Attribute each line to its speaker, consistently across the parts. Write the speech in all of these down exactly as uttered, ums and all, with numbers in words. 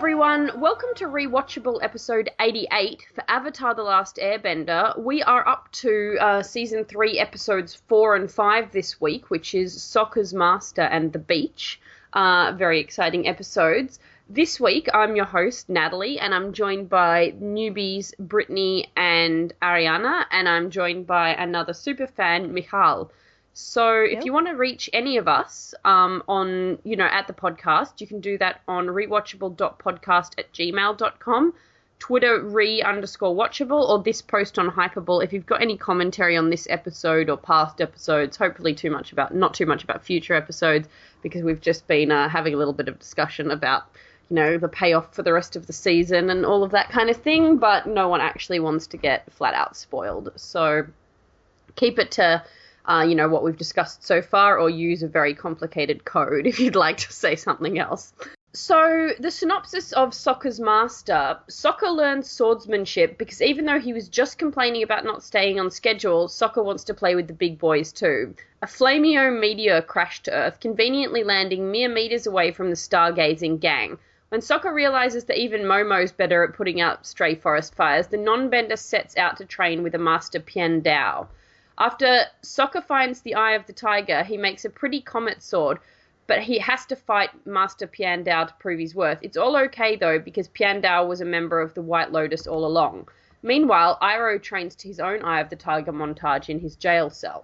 Speaker 1: everyone, welcome to Rewatchable episode eighty-eight for Avatar The Last Airbender. We are up to uh, season three episodes four and five this week, which is Sokka's Master and the Beach. Uh, very exciting episodes. This week I'm your host, Natalie, and I'm joined by newbies Brittany and Ariana, and I'm joined by another superfan, Michal. So if
Speaker 2: Yep.
Speaker 1: you want to reach any of us um, on, you know, at the podcast, you can do that on rewatchable.podcast at gmail dot com, Twitter re underscore watchable, or this post on Hypable. If you've got any commentary on this episode or past episodes, hopefully too much about, not too much about future episodes, because we've just been uh, having a little bit of discussion about, you know, the payoff for the rest of the season and all of that kind of thing, but no one actually wants to get flat out spoiled. So keep it to... Uh, you know, what we've discussed so far, or use a very complicated code if you'd like to say something else. So, the synopsis of Sokka's Master. Sokka learns swordsmanship because even though he was just complaining about not staying on schedule, Sokka wants to play with the big boys too. A Flameo meteor crashed to Earth, conveniently landing mere meters away from the stargazing gang. When Sokka realizes that even Momo's better at putting out stray forest fires, the non-bender sets out to train with a Master Pian Dao. After Sokka finds the Eye of the Tiger, he makes a pretty comet sword, but he has to fight Master Pian Dao to prove his worth. It's all okay, though, because Pian Dao was a member of the White Lotus all along. Meanwhile, Iroh trains to his own Eye of the Tiger montage in his jail cell.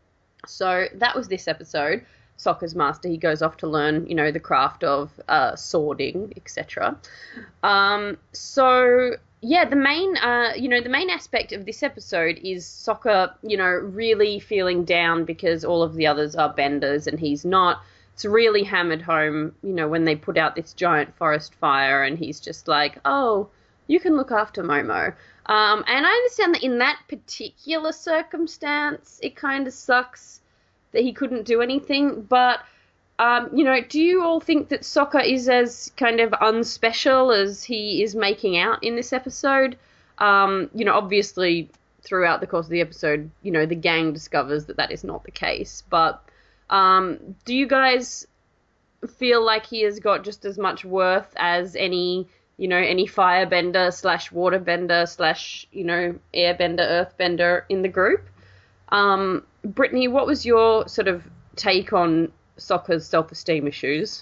Speaker 1: So that was this episode. Sokka's Master, he goes off to learn, you know, the craft of uh, swording, et cetera. Um, so... Yeah, the main, uh, you know, the main aspect of this episode is Sokka, you know, really feeling down because all of the others are benders and he's not. It's really hammered home, you know, when they put out this giant forest fire and he's just like, oh, you can look after Momo. Um, and I understand that in that particular circumstance, it kind of sucks that he couldn't do anything, but... Um, you know, do you all think that Sokka is as kind of unspecial as he is making out in this episode? Um, you know, obviously throughout the course of the episode, you know, the gang discovers that that is not the case. But um, do you guys feel like he has got just as much worth as any, you know, any firebender slash waterbender slash, you know, airbender, earthbender in the group? Um, Brittany, what was your sort of take on Sokka's self-esteem issues?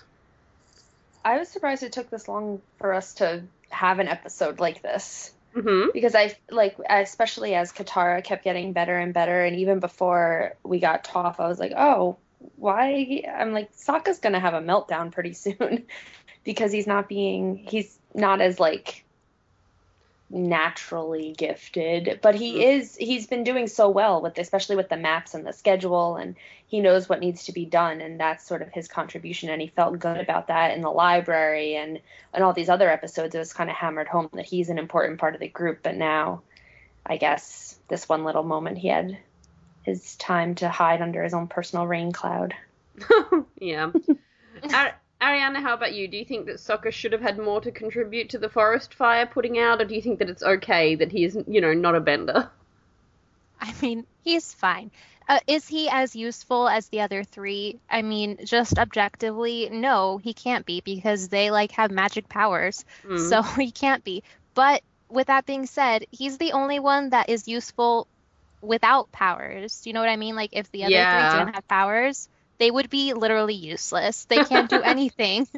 Speaker 2: I was surprised it took this long for us to have an episode like this.
Speaker 1: Mm-hmm.
Speaker 2: Because I, like, especially as Katara kept getting better and better, and even before we got Toph, I was like, oh, why? I'm like, Sokka's gonna have a meltdown pretty soon. Because he's not being, he's not as, like, naturally gifted, but he mm-hmm. is, he's been doing so well with, especially with the maps and the schedule, and he knows what needs to be done, and that's sort of his contribution, and he felt good about that in the library, and and all these other episodes. It was kind of hammered home that he's an important part of the group, but now I guess this one little moment he had his time to hide under his own personal rain cloud.
Speaker 1: Yeah. Ar- Ariana, how about you? Do you think that Sokka should have had more to contribute to the forest fire putting out, or do you think that it's okay that he is, you know, not a bender?
Speaker 3: I mean, he's fine. Uh, is he as useful as the other three? I mean, just objectively, no, he can't be, because they, like, have magic powers. Mm. So he can't be. But with that being said, he's the only one that is useful without powers. Do you know what I mean? Like, if the other
Speaker 1: yeah.
Speaker 3: three didn't have powers, they would be literally useless. They can't do anything.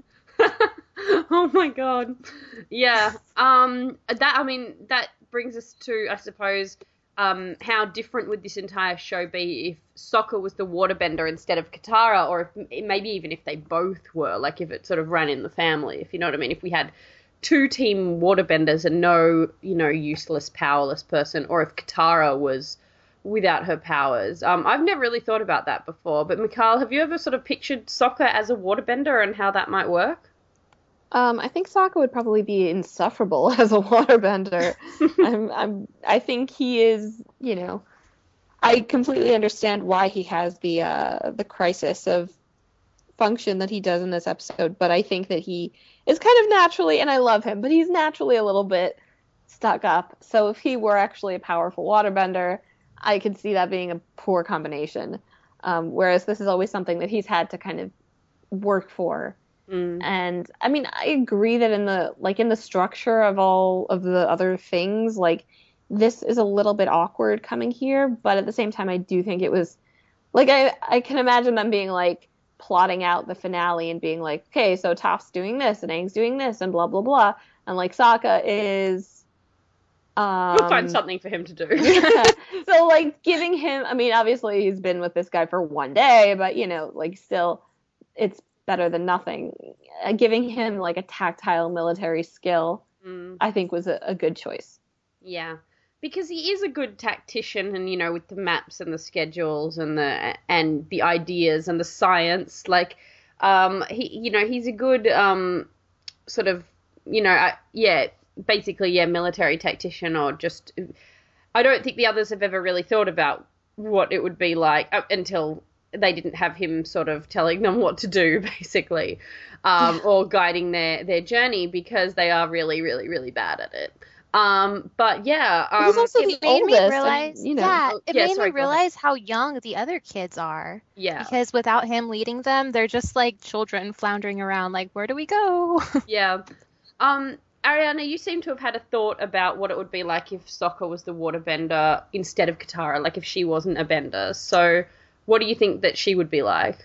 Speaker 1: Oh my god. Yeah. Um. That. I mean, that brings us to, I suppose, um, how different would this entire show be if Sokka was the waterbender instead of Katara, or if maybe even if they both were, like if it sort of ran in the family, if you know what I mean. If we had two team waterbenders and no, you know, useless, powerless person, or if Katara was without her powers. Um, I've never really thought about that before, but Michal, have you ever sort of pictured Sokka as a waterbender and how that might work?
Speaker 4: Um, I think Sokka would probably be insufferable as a waterbender. I'm, I'm, I think he is, you know, I completely understand why he has the uh, the crisis of function that he does in this episode, but I think that he is kind of naturally, and I love him, but he's naturally a little bit stuck up. So if he were actually a powerful waterbender, I could see that being a poor combination. Um, whereas this is always something that he's had to kind of work for
Speaker 1: Mm.
Speaker 4: And I mean, I agree that in the like in the structure of all of the other things, like this is a little bit awkward coming here, but at the same time, I do think it was like I I can imagine them being like plotting out the finale and being like, okay, so Toph's doing this and Aang's doing this and blah blah blah, and like Sokka is. Um,
Speaker 1: We'll find something for him to do.
Speaker 4: yeah. So like giving him, I mean, obviously he's been with this guy for one day, but you know, like still, it's better than nothing. Uh, giving him like a tactile military skill,
Speaker 1: Mm.
Speaker 4: I think was a, a good choice.
Speaker 1: Yeah, because he is a good tactician, and you know, with the maps and the schedules and the and the ideas and the science, like, um, he, you know, he's a good um, sort of, you know, uh, yeah, basically, yeah, military tactician, or just. I don't think the others have ever really thought about what it would be like uh, until they didn't have him sort of telling them what to do, basically, um, or guiding their, their journey, because they are really, really, really bad at it. Um, but yeah, um,
Speaker 4: He's also
Speaker 3: It
Speaker 4: the
Speaker 3: made me
Speaker 4: oldest,
Speaker 3: realize,
Speaker 4: and, you know.
Speaker 3: yeah,
Speaker 1: Oh,
Speaker 3: it
Speaker 1: yeah,
Speaker 3: made
Speaker 1: sorry,
Speaker 3: me
Speaker 1: go ahead.
Speaker 3: realize how young the other kids are.
Speaker 1: yeah,
Speaker 3: Because without him leading them, they're just like children floundering around, like, where do we go?
Speaker 1: yeah. Um, Ariana, you seem to have had a thought about what it would be like if Sokka was the waterbender instead of Katara, like if she wasn't a bender. So, what do you think that she would be like?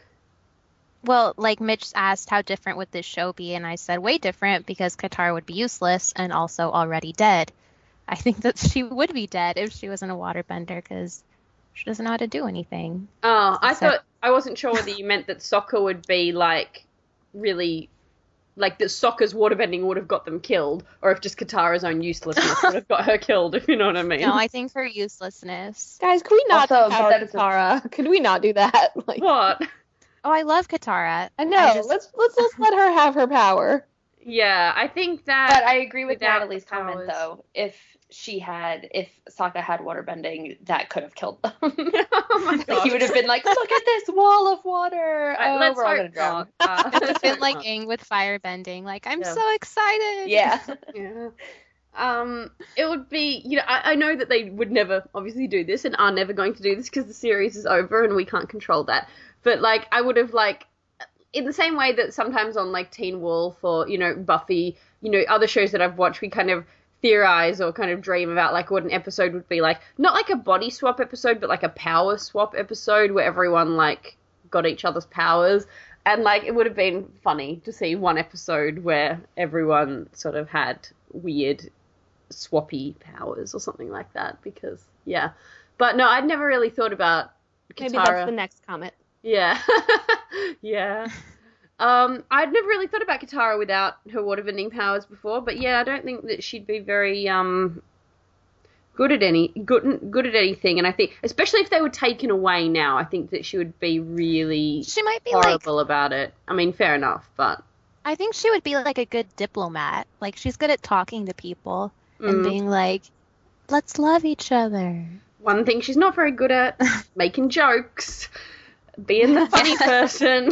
Speaker 3: Well, like Mitch asked, how different would this show be? And I said, way different, because Katara would be useless and also already dead. I think that she would be dead if she wasn't a waterbender, because she doesn't know how to do anything.
Speaker 1: Oh, I
Speaker 3: So-
Speaker 1: thought, I wasn't sure whether you meant that Sokka would be like really, like that Sokka's waterbending would have got them killed, or if just Katara's own uselessness would have got her killed, if you know what I mean.
Speaker 3: No, I think her uselessness.
Speaker 4: Guys, could we not
Speaker 2: Also,
Speaker 4: empower
Speaker 2: that is a-
Speaker 4: Katara? Could we not do that? Like,
Speaker 1: What?
Speaker 3: Oh, I love Katara.
Speaker 4: I know.
Speaker 3: I just-
Speaker 4: Let's let's let's let her have her power.
Speaker 1: Yeah, I think that.
Speaker 2: But I agree with
Speaker 1: without
Speaker 2: Natalie's comment,
Speaker 1: powers.
Speaker 2: though. If she had, if Sokka had waterbending, that could have killed them.
Speaker 1: Oh my god.
Speaker 2: He would have been like, look at this wall of water.
Speaker 1: Right,
Speaker 2: Oh,
Speaker 1: let's
Speaker 2: we're all
Speaker 1: hope
Speaker 2: gonna drown.
Speaker 1: not. Uh,
Speaker 3: It's
Speaker 1: let's
Speaker 3: been
Speaker 1: hope
Speaker 3: like
Speaker 1: not.
Speaker 3: Aang with firebending. Like, I'm
Speaker 1: Yeah.
Speaker 3: so excited.
Speaker 2: Yeah.
Speaker 1: Yeah. Um, it would be, you know, I, I know that they would never obviously do this and are never going to do this because the series is over and we can't control that. But, like, I would have, like, in the same way that sometimes on, like, Teen Wolf or, you know, Buffy, you know, other shows that I've watched, we kind of theorize or kind of dream about, like, what an episode would be like. Not like a body swap episode, but like a power swap episode where everyone, like, got each other's powers. And, like, it would have been funny to see one episode where everyone sort of had weird swappy powers or something like that, because, yeah. But, no, I'd never really thought about Katara.
Speaker 4: Maybe that's the next comment.
Speaker 1: Yeah. Yeah. Um, I'd never really thought about Katara without her waterbending powers before, but yeah, I don't think that she'd be very, um... good at any good good at anything, and I think especially if they were taken away now, I think that she would be really
Speaker 3: She might be like,
Speaker 1: horrible about it. I mean, fair enough, but
Speaker 3: I think she would be like a good diplomat. Like, she's good at talking to people and
Speaker 1: Mm.
Speaker 3: being like, let's love each other.
Speaker 1: one thing she's not very good at, making jokes, being the funny person.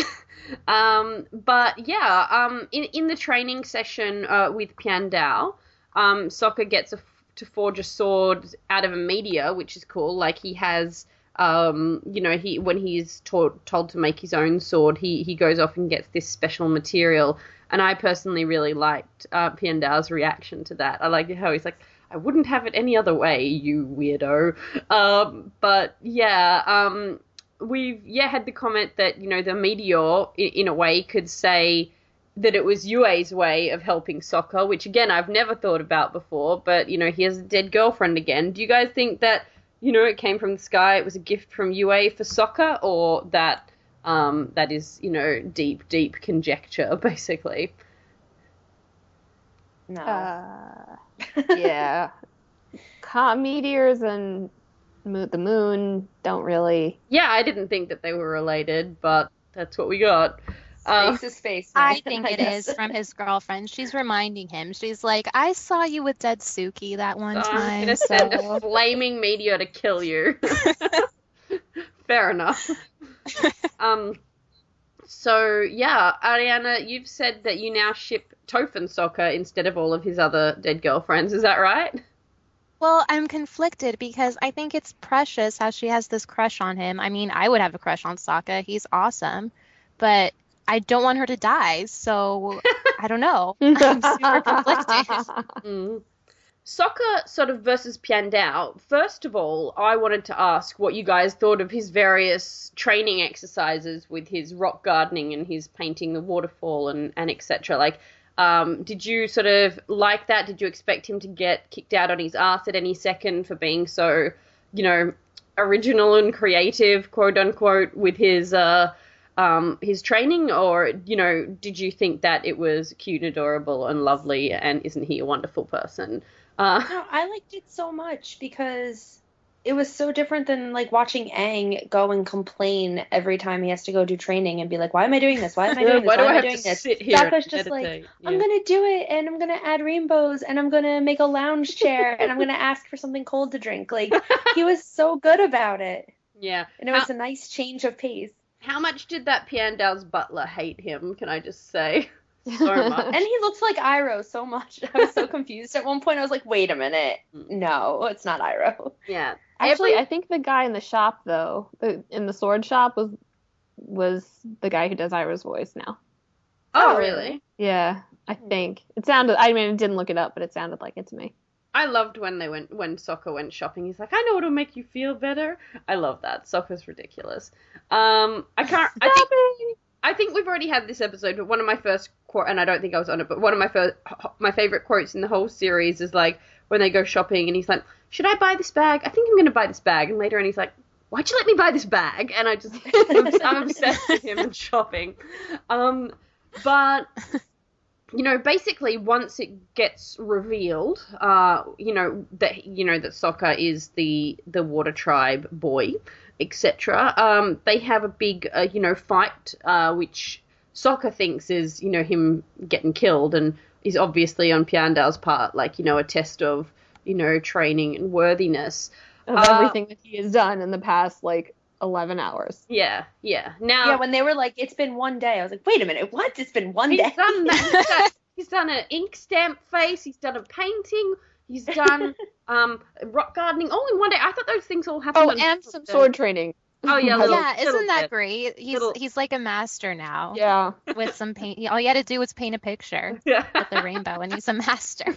Speaker 1: Um, but yeah, um, in in the training session uh, with Piandao, um, Sokka gets a, to forge a sword out of a meteor, which is cool. Like, he has, um, you know, he when he's told told to make his own sword, he he goes off and gets this special material. And I personally really liked uh, Piandao's reaction to that. I liked how he's like, I wouldn't have it any other way, you weirdo. Um, but yeah, um, we've yeah had the comment that, you know, the meteor in, in a way could say that it was Yue's way of helping Sokka, which again I've never thought about before. But, you know, he has a dead girlfriend again. Do you guys think that, you know, it came from the sky, it was a gift from Yue for Sokka, or that um, that is, you know, deep deep conjecture basically?
Speaker 2: No.
Speaker 4: Uh, yeah. Com- meteors and mo- the moon don't really.
Speaker 1: Yeah, I didn't think that they were related, but that's what we got. Uh,
Speaker 2: Space is space.
Speaker 3: I
Speaker 2: man,
Speaker 3: think it
Speaker 2: guess.
Speaker 3: is from his girlfriend. She's reminding him. She's like, I saw you with Dead Suki that one
Speaker 1: I'm
Speaker 3: time.
Speaker 1: gonna send
Speaker 3: So
Speaker 1: a flaming meteor to kill you. Fair enough. um. So yeah, Ariana, you've said that you now ship Toph and Sokka instead of all of his other dead girlfriends. Is that right?
Speaker 3: Well, I'm conflicted because I think it's precious how she has this crush on him. I mean, I would have a crush on Sokka. He's awesome. But I don't want her to die, so I don't know. I'm super conflicted.
Speaker 1: Mm. Sokka sort of versus Piandao. First of all, I wanted to ask what you guys thought of his various training exercises with his rock gardening and his painting the waterfall and, and et cetera. Like, um, did you sort of like that? Did you expect him to get kicked out on his ass at any second for being so, you know, original and creative, quote unquote, with his uh, um, his training? Or, you know, did you think that it was cute, adorable, and lovely, and isn't he a wonderful person? Uh,
Speaker 2: no, I liked it so much because it was so different than like watching Aang go and complain every time he has to go do training and be like, why am I doing this? Why am I doing this?
Speaker 1: Why do
Speaker 2: Why
Speaker 1: I
Speaker 2: am
Speaker 1: have
Speaker 2: I doing
Speaker 1: to
Speaker 2: this?
Speaker 1: sit here
Speaker 2: Sokka's
Speaker 1: and
Speaker 2: just like,
Speaker 1: meditate?
Speaker 2: I'm
Speaker 1: Yeah.
Speaker 2: going to do it and I'm going to add rainbows and I'm going to make a lounge chair and I'm going to ask for something cold to drink. Like, he was so good about it.
Speaker 1: Yeah.
Speaker 2: And it
Speaker 1: How-
Speaker 2: was a nice change of pace.
Speaker 1: How much did that Piandao's butler hate him, can I just say? So much.
Speaker 2: And he looked like Iroh so much. I was so confused. At one point, I was like, wait a minute. No, it's not Iroh.
Speaker 1: Yeah.
Speaker 4: Actually,
Speaker 1: Every-
Speaker 4: I think the guy in the shop, though, the, in the sword shop, was was the guy who does Ira's voice now.
Speaker 1: Oh,
Speaker 2: Oh,
Speaker 1: really?
Speaker 4: Yeah, I think it sounded. I mean, I didn't look it up, but it sounded like it to me.
Speaker 1: I loved when they went when Sokka went shopping. He's like, I know what'll make you feel better. I love that. Sokka's ridiculous. Um, I can't. I think. I think we've already had this episode, but one of my first quote, and I don't think I was on it, but one of my first, my favorite quotes in the whole series is like when they go shopping and he's like, should I buy this bag? I think I'm going to buy this bag. And later on he's like, why'd you let me buy this bag? And I just, I'm, I'm obsessed with him and shopping. Um, but, you know, basically once it gets revealed, uh, you know, that, you know, that Sokka is the, the Water Tribe boy, et cetera. Um, they have a big, uh, you know, fight, uh, which Sokka thinks is, you know, him getting killed, and is obviously on Piandao's part, like, you know, a test of, you know, training and worthiness.
Speaker 4: Of
Speaker 1: Uh,
Speaker 4: everything that he has done in the past, like, eleven hours.
Speaker 1: Yeah, yeah. Now,
Speaker 2: Yeah, when they were like, it's been one day, I was like, wait a minute, what? It's been one
Speaker 1: he's
Speaker 2: day?
Speaker 1: done that. He's done, he's done an ink stamp face. He's done a painting. He's done um rock gardening all in one day. I thought those things all happened.
Speaker 4: Oh,
Speaker 1: on
Speaker 4: and
Speaker 1: top
Speaker 4: some
Speaker 1: of the-
Speaker 4: sword training.
Speaker 1: Oh yeah, little,
Speaker 3: Yeah,
Speaker 1: little
Speaker 3: isn't that
Speaker 1: bit.
Speaker 3: great? He's
Speaker 1: Little-
Speaker 3: he's like a master now.
Speaker 4: Yeah.
Speaker 3: With some paint. All you had to do was paint a picture
Speaker 1: Yeah.
Speaker 3: with the rainbow, and he's a master.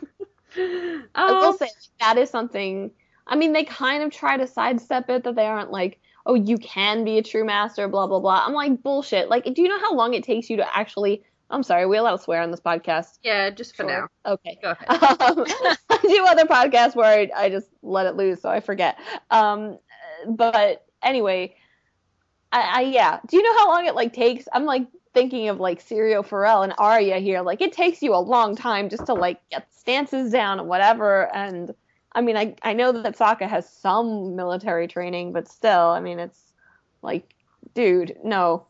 Speaker 4: I will
Speaker 1: Um,
Speaker 4: say that is something. I mean, they kind of try to sidestep it, that they aren't like, oh, you can be a true master, blah blah blah. I'm like, bullshit. Like, do you know how long it takes you to actually? I'm sorry, we allow swear on this podcast.
Speaker 1: yeah, just for
Speaker 4: Sure.
Speaker 1: now.
Speaker 4: Okay.
Speaker 1: Go ahead.
Speaker 4: Um, I do other podcasts where I, I just let it loose, so I forget. Um, but anyway, I, I yeah. Do you know how long it like takes? I'm like thinking of like Sirio Pharrell and Arya here. Like, it takes you a long time just to like get stances down and whatever. And I mean, I I know that Sokka has some military training, but still, I mean, it's like, dude, no.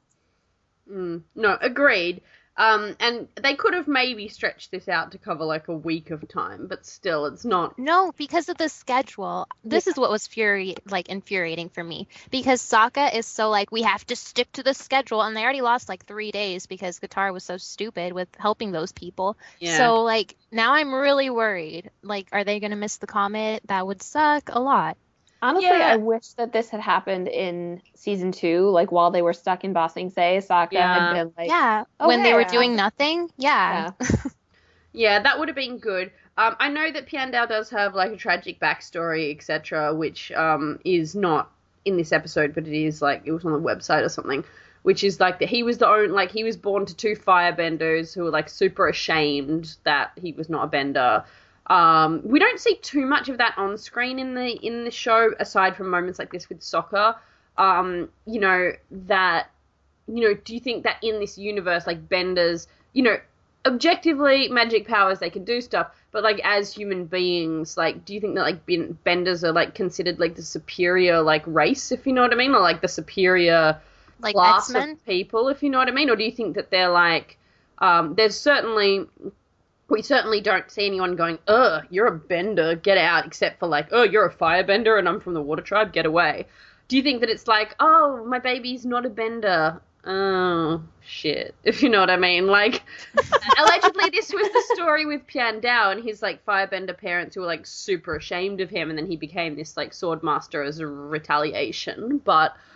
Speaker 1: Mm, no, agreed. Um, and they could have maybe stretched this out to cover like a week of time, but still, it's not.
Speaker 3: No, because of the schedule. This is what was fury like infuriating for me, because Sokka is so like, we have to stick to the schedule, and they already lost like three days because Katara was so stupid with helping those people.
Speaker 1: Yeah.
Speaker 3: So like now I'm really worried. Like, are they gonna miss the comet? That would suck a lot.
Speaker 4: Honestly,
Speaker 1: Yeah.
Speaker 4: I wish that this had happened in season two, like while they were stuck in Ba Sing Se. Sokka
Speaker 1: Yeah.
Speaker 4: had been like,
Speaker 3: Yeah,
Speaker 4: oh,
Speaker 3: when they were
Speaker 4: yeah.
Speaker 3: doing nothing. Yeah.
Speaker 4: yeah.
Speaker 1: Yeah, that would have been good. Um, I know that Piandao does have like a tragic backstory, et cetera, which um is not in this episode, but it is like it was on the website or something. Which is like that he was the own like he was born to two firebenders who were like super ashamed that he was not a bender. Um, we don't see too much of that on screen in the in the show, aside from moments like this with Sokka. Um, you know that. You know, do you think that in this universe, like benders, you know, objectively magic powers, they can do stuff, but like as human beings, like, do you think that like ben- benders are like considered like the superior like race, if you know what I mean, or like the superior
Speaker 3: Like
Speaker 1: class
Speaker 3: X-Men.
Speaker 1: of people, if you know what I mean, or do you think that they're like, um, there's certainly, we certainly don't see anyone going, ugh, you're a bender, get out, except for like, oh, you're a firebender and I'm from the Water Tribe, get away. Do you think that it's like, oh, my baby's not a bender? Oh, shit. If you know what I mean. Like, allegedly this was the story with Piandao and his, like, firebender parents who were, like, super ashamed of him, and then he became this, like, sword master as a retaliation. But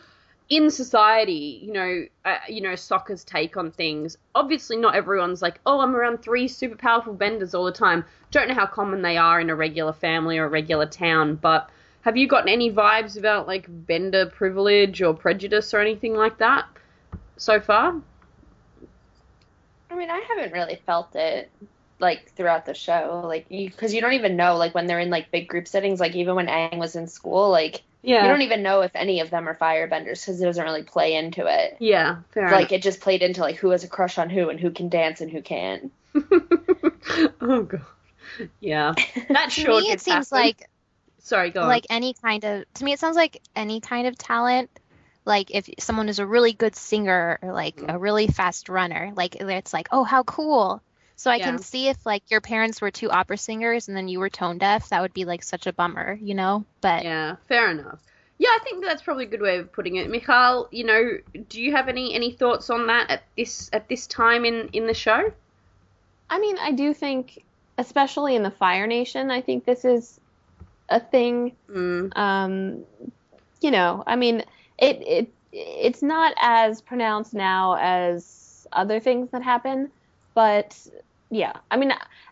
Speaker 1: in society, you know, uh, you know, Sokka's take on things. Obviously, not everyone's like, oh, I'm around three super powerful benders all the time. Don't know how common they are in a regular family or a regular town, but have you gotten any vibes about, like, bender privilege or prejudice or anything like that so far?
Speaker 2: I mean, I haven't really felt it, like, throughout the show. Like, because you, you don't even know, like, when they're in, like, big group settings, like, even when Aang was in school, like, yeah. you don't even know if any of them are firebenders because it doesn't really play into it.
Speaker 1: Yeah, fair
Speaker 2: Like,
Speaker 1: enough.
Speaker 2: it just played into, like, who has a crush on who and who can dance and who can't.
Speaker 1: Oh, God. Yeah. That
Speaker 3: to
Speaker 1: sure
Speaker 3: me, it
Speaker 1: did
Speaker 3: seems
Speaker 1: happen.
Speaker 3: like
Speaker 1: Sorry, go on.
Speaker 3: like any kind of to me it sounds like any kind of talent. Like if someone is a really good singer or like a really fast runner, like it's like, oh, how cool. So I
Speaker 1: Yeah.
Speaker 3: can see if like your parents were two opera singers and then you were tone deaf, that would be like such a bummer, you know? But
Speaker 1: Yeah, fair enough. Yeah, I think that's probably a good way of putting it. Michal, you know, do you have any, any thoughts on that at this at this time in, in the show?
Speaker 4: I mean, I do think, especially in the Fire Nation, I think this is a thing.
Speaker 1: Mm.
Speaker 4: Um, you know, I mean, it it it's not as pronounced now as other things that happen, but yeah, I mean,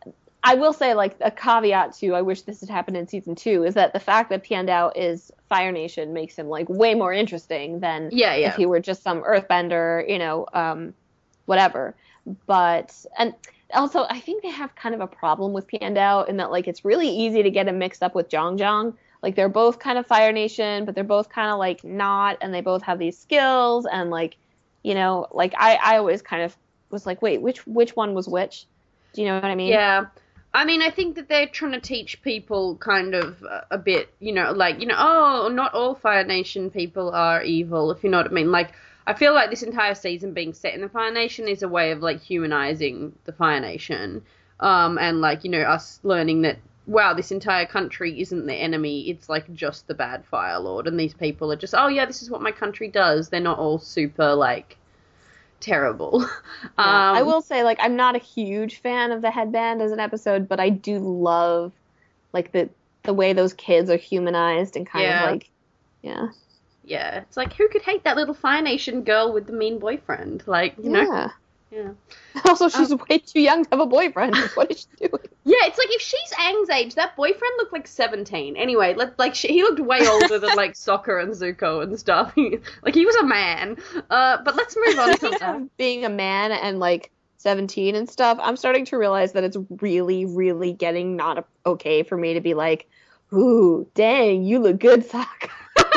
Speaker 4: I will say, like, a caveat to I wish this had happened in season two is that the fact that Piandao is Fire Nation makes him, like, way more interesting than
Speaker 1: Yeah, yeah.
Speaker 4: if he were just some Earthbender, you know, um, whatever. But, and also, I think they have kind of a problem with Piandao in that, like, it's really easy to get him mixed up with Zhang Zhang. Like, they're both kind of Fire Nation, but they're both kind of, like, not, and they both have these skills, and, like, you know, like, I, I always kind of was like, wait, which which one was which? Do you know what I mean?
Speaker 1: Yeah. I mean, I think that they're trying to teach people kind of uh, a bit, you know, like, you know, oh, not all Fire Nation people are evil, if you know what I mean. Like, I feel like this entire season being set in the Fire Nation is a way of, like, humanizing the Fire Nation. Um, and, like, you know, us learning that, wow, this entire country isn't the enemy, it's, like, just the bad Fire Lord. And these people are just, oh, yeah, this is what my country does. They're not all super, like, terrible.
Speaker 4: Yeah,
Speaker 1: um,
Speaker 4: I will say, like, I'm not a huge fan of the headband as an episode, but I do love, like, the the way those kids are humanized and kind
Speaker 1: Yeah.
Speaker 4: of, like, yeah.
Speaker 1: Yeah, it's like, who could hate that little Fire Nation girl with the mean boyfriend? Like, you know?
Speaker 4: Yeah.
Speaker 1: Yeah.
Speaker 4: Also, she's way too young to have a boyfriend. What is she doing?
Speaker 1: Yeah, it's like, if she's Aang's age, that boyfriend looked like seventeen. Anyway, let, like, she, he looked way older than, like, Sokka and Zuko and stuff. Like, he was a man. Uh, but let's move on from that.
Speaker 4: Being a man and, like, seventeen and stuff, I'm starting to realize that it's really, really getting not okay for me to be like, ooh, dang, you look good, Sokka.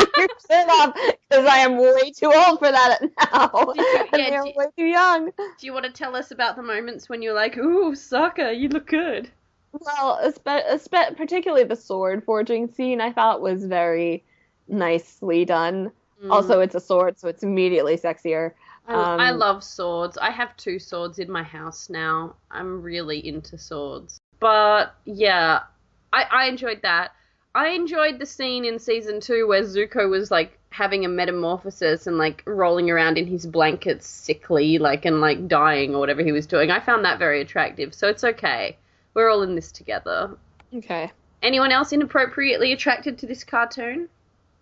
Speaker 4: Sit off, because I am way too old for that now.
Speaker 1: Yeah,
Speaker 4: and they're
Speaker 1: do-
Speaker 4: way too young.
Speaker 1: Do you want to tell us about the moments when you're like, ooh, Sokka, you look good?
Speaker 4: Well, espe- espe- particularly the sword forging scene, I thought was very nicely done.
Speaker 1: Mm.
Speaker 4: Also, it's a sword, so it's immediately sexier.
Speaker 1: I,
Speaker 4: Um,
Speaker 1: I love swords. I have two swords in my house now. I'm really into swords. But, yeah, I, I enjoyed that. I enjoyed the scene in season two where Zuko was, like, having a metamorphosis and, like, rolling around in his blankets sickly, like, and, like, dying or whatever he was doing. I found that very attractive, so it's okay. We're all in this together.
Speaker 4: Okay.
Speaker 1: Anyone else inappropriately attracted to this cartoon?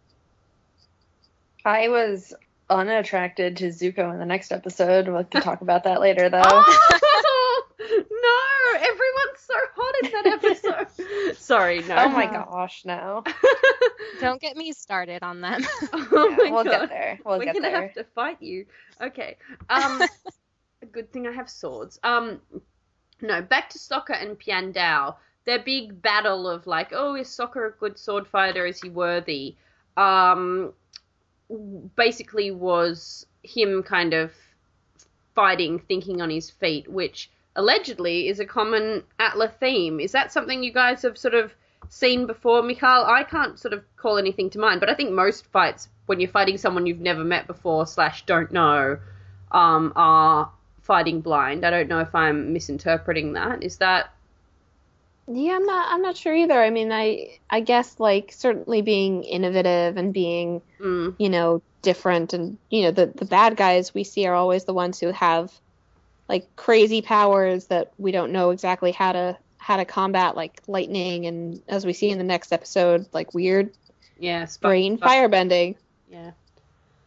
Speaker 2: I was unattracted to Zuko in the next episode. We'll can talk about that later, though.
Speaker 1: Oh, no! Everyone's so hot in that episode. Sorry, no.
Speaker 2: Oh my gosh, no.
Speaker 3: don't get me started on them.
Speaker 1: Oh
Speaker 2: Yeah,
Speaker 1: my
Speaker 2: we'll
Speaker 1: God.
Speaker 2: get there. We'll
Speaker 1: We're
Speaker 2: get
Speaker 1: gonna
Speaker 2: there.
Speaker 1: have to fight you. Okay. Um, a good thing I have swords. Um, no, back to Sokka and Piandao. Their big battle of, like, oh, is Sokka a good sword fighter? Is he worthy? Um, basically was him kind of fighting, thinking on his feet, which allegedly is a common Atla theme. Is that something you guys have sort of seen before, Michal? I can't sort of call anything to mind, but I think most fights, when you're fighting someone you've never met before slash don't know, um, are fighting blind. I don't know if I'm misinterpreting that. Is that...
Speaker 4: Yeah, I'm not. I'm not sure either. I mean, I I guess, like, certainly being innovative and being,
Speaker 1: Mm.
Speaker 4: you know, different, and, you know, the the bad guys we see are always the ones who have, like, crazy powers that we don't know exactly how to how to combat, like lightning, and as we see in the next episode, like weird
Speaker 1: Yeah, spark,
Speaker 4: brain
Speaker 1: spark-
Speaker 4: firebending.
Speaker 1: Yeah.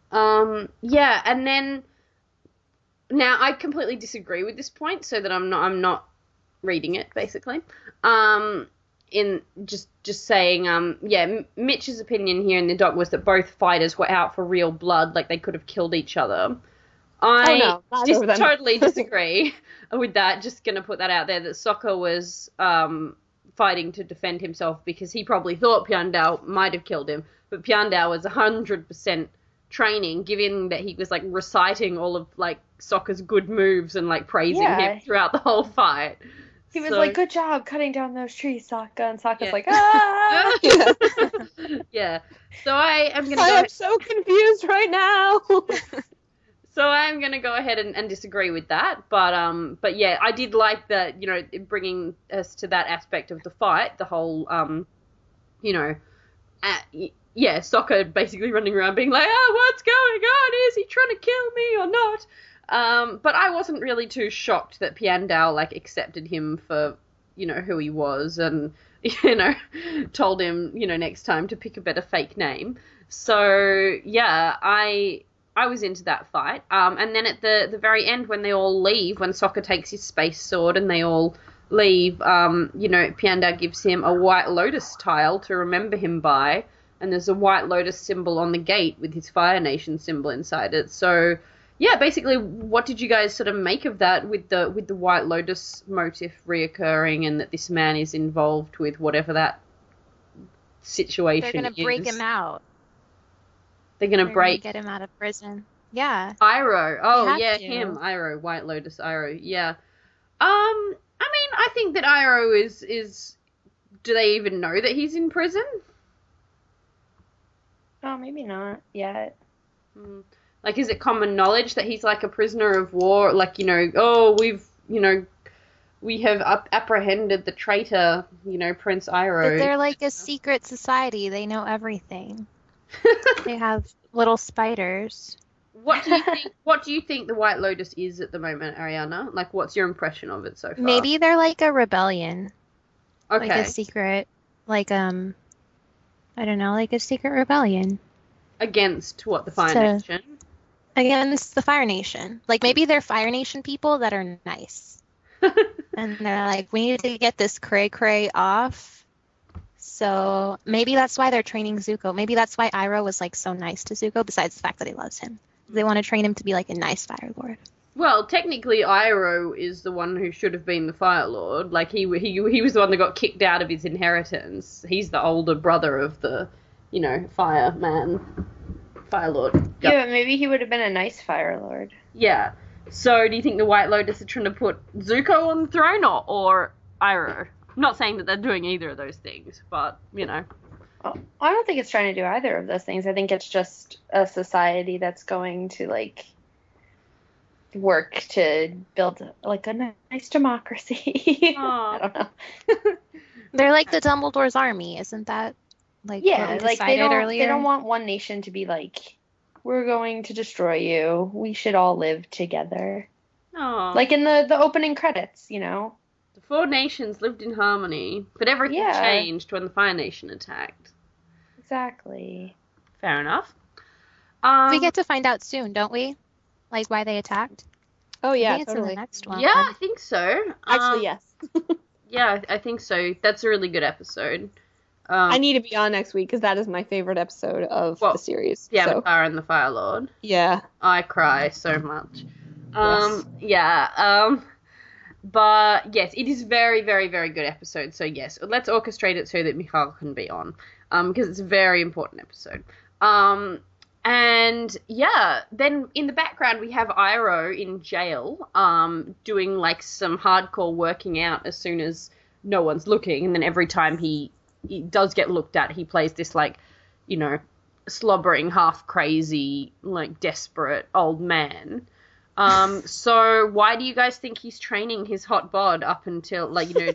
Speaker 1: Um, yeah, and then now I completely disagree with this point, so that I'm not I'm not reading it basically. Um, in just just saying, um, yeah, Mitch's opinion here in the doc was that both fighters were out for real blood, like they could have killed each other. I
Speaker 4: oh, no,
Speaker 1: just totally disagree with that. Just gonna put that out there that Sokka was um fighting to defend himself because he probably thought Piandao might have killed him, but Piandao was one hundred percent training, given that he was like reciting all of like Sokka's good moves and like praising
Speaker 2: Yeah.
Speaker 1: him throughout the whole fight.
Speaker 2: He was
Speaker 1: So-
Speaker 2: like, good job cutting down those trees, Sokka. And Sokka's
Speaker 1: Yeah.
Speaker 2: like, ah!
Speaker 1: Yeah. So I am gonna
Speaker 4: I
Speaker 1: go
Speaker 4: am so confused right now.
Speaker 1: So I'm gonna go ahead and, and disagree with that, but um, but yeah, I did like that, you know, bringing us to that aspect of the fight, the whole um, you know, uh, yeah, Sokka basically running around being like, oh, what's going on? Is he trying to kill me or not? Um, but I wasn't really too shocked that Piandao like accepted him for, you know, who he was and, you know, told him, you know, next time to pick a better fake name. So yeah, I. I was into that fight. Um, and then at the, the very end, when they all leave, when Sokka takes his space sword and they all leave, um, you know, Piandao gives him a white lotus tile to remember him by, and there's a white lotus symbol on the gate with his Fire Nation symbol inside it. So, yeah, basically, what did you guys sort of make of that with the with the white lotus motif reoccurring and that this man is involved with whatever that situation
Speaker 3: They're gonna
Speaker 1: is?
Speaker 3: break him out.
Speaker 1: They're gonna
Speaker 3: They're
Speaker 1: break
Speaker 3: gonna get him out of prison. Yeah.
Speaker 1: Iroh. Oh,
Speaker 3: have
Speaker 1: yeah,
Speaker 3: to.
Speaker 1: him. Iroh. White Lotus Iroh. Yeah. Um, I mean, I think that Iroh is, is... Do they even know that he's in prison?
Speaker 2: Oh, maybe not yet.
Speaker 1: Hmm. Like, is it common knowledge that he's, like, a prisoner of war? Like, you know, oh, we've, you know, we have up- apprehended the traitor, you know, Prince Iroh.
Speaker 3: But they're like a secret society. They know everything. They have little spiders.
Speaker 1: What do you think? What do you think the White Lotus is at the moment, Ariana? Like, what's your impression of it so far?
Speaker 3: Maybe they're like a rebellion.
Speaker 1: Okay.
Speaker 3: Like a secret, like, um, I don't know, like a secret rebellion
Speaker 1: Against what, the Fire
Speaker 3: So-
Speaker 1: Nation?
Speaker 3: against the Fire Nation. Like, maybe they're Fire Nation people that are nice. And they're like, we need to get this cray cray off. So maybe that's why they're training Zuko. Maybe that's why Iroh was like so nice to Zuko, besides the fact that he loves him. They want to train him to be like a nice Fire Lord.
Speaker 1: Well, technically, Iroh is the one who should have been the Fire Lord. Like, he he he was the one that got kicked out of his inheritance. He's the older brother of the, you know, Fire Man, Fire Lord. Yep.
Speaker 2: Yeah, but maybe he would have been a nice Fire Lord.
Speaker 1: Yeah. So, do you think the White Lotus are trying to put Zuko on the throne or, or Iroh? I'm not saying that they're doing either of those things, but, you know.
Speaker 2: Oh, I don't think it's trying to do either of those things. I think it's just a society that's going to, like, work to build, like, a nice democracy. I don't know.
Speaker 3: They're like the Dumbledore's army, isn't that like what
Speaker 2: Yeah,
Speaker 3: we
Speaker 2: like, they
Speaker 3: decided
Speaker 2: don't,
Speaker 3: earlier?
Speaker 2: they don't want one nation to be like, we're going to destroy you. We should all live together.
Speaker 1: Aw.
Speaker 2: Like in the, the opening credits, you know?
Speaker 1: The four nations lived in harmony, but everything
Speaker 2: Yeah.
Speaker 1: changed when the Fire Nation attacked.
Speaker 2: Exactly.
Speaker 1: Fair enough. Um,
Speaker 3: We get to find out soon, don't we? Like why they attacked.
Speaker 4: Oh
Speaker 3: I
Speaker 4: yeah,
Speaker 3: think it's
Speaker 4: totally.
Speaker 3: in the next one.
Speaker 1: Yeah, I think so.
Speaker 4: Actually,
Speaker 1: Um,
Speaker 4: yes.
Speaker 1: Yeah, I think so. That's a really good episode. Um,
Speaker 4: I need to be on next week because that is my favorite episode of
Speaker 1: Well,
Speaker 4: the series.
Speaker 1: the
Speaker 4: so
Speaker 1: Avatar and the Fire Lord.
Speaker 4: yeah,
Speaker 1: I cry so much. Um, yeah. Um, but yes, it is very, very, very good episode. So yes, let's orchestrate it so that Michal can be on, um, because it's a very important episode. Um, and yeah, then in the background we have Iroh in jail, um, doing like some hardcore working out as soon as no one's looking, and then every time he, he does get looked at, he plays this like, you know, slobbering, half crazy, like desperate old man. Um, so why do you guys think he's training his hot bod up until, like, you know,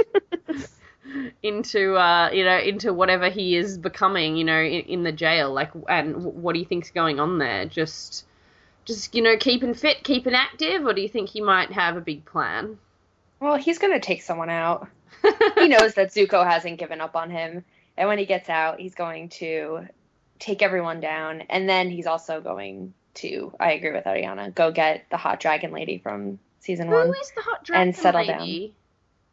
Speaker 1: in, into, uh, you know, into whatever he is becoming, you know, in, in the jail? Like, and what do you think's going on there? Just, just, you know, keeping fit, keeping active, or do you think he might have a big plan?
Speaker 2: Well, he's going to take someone out. He knows that Zuko hasn't given up on him. And when he gets out, he's going to take everyone down. And then he's also going to, I agree with Ariana, go get the hot dragon lady from season
Speaker 1: Who
Speaker 2: one.
Speaker 1: Who is the hot dragon
Speaker 2: and settle
Speaker 1: lady?
Speaker 2: down.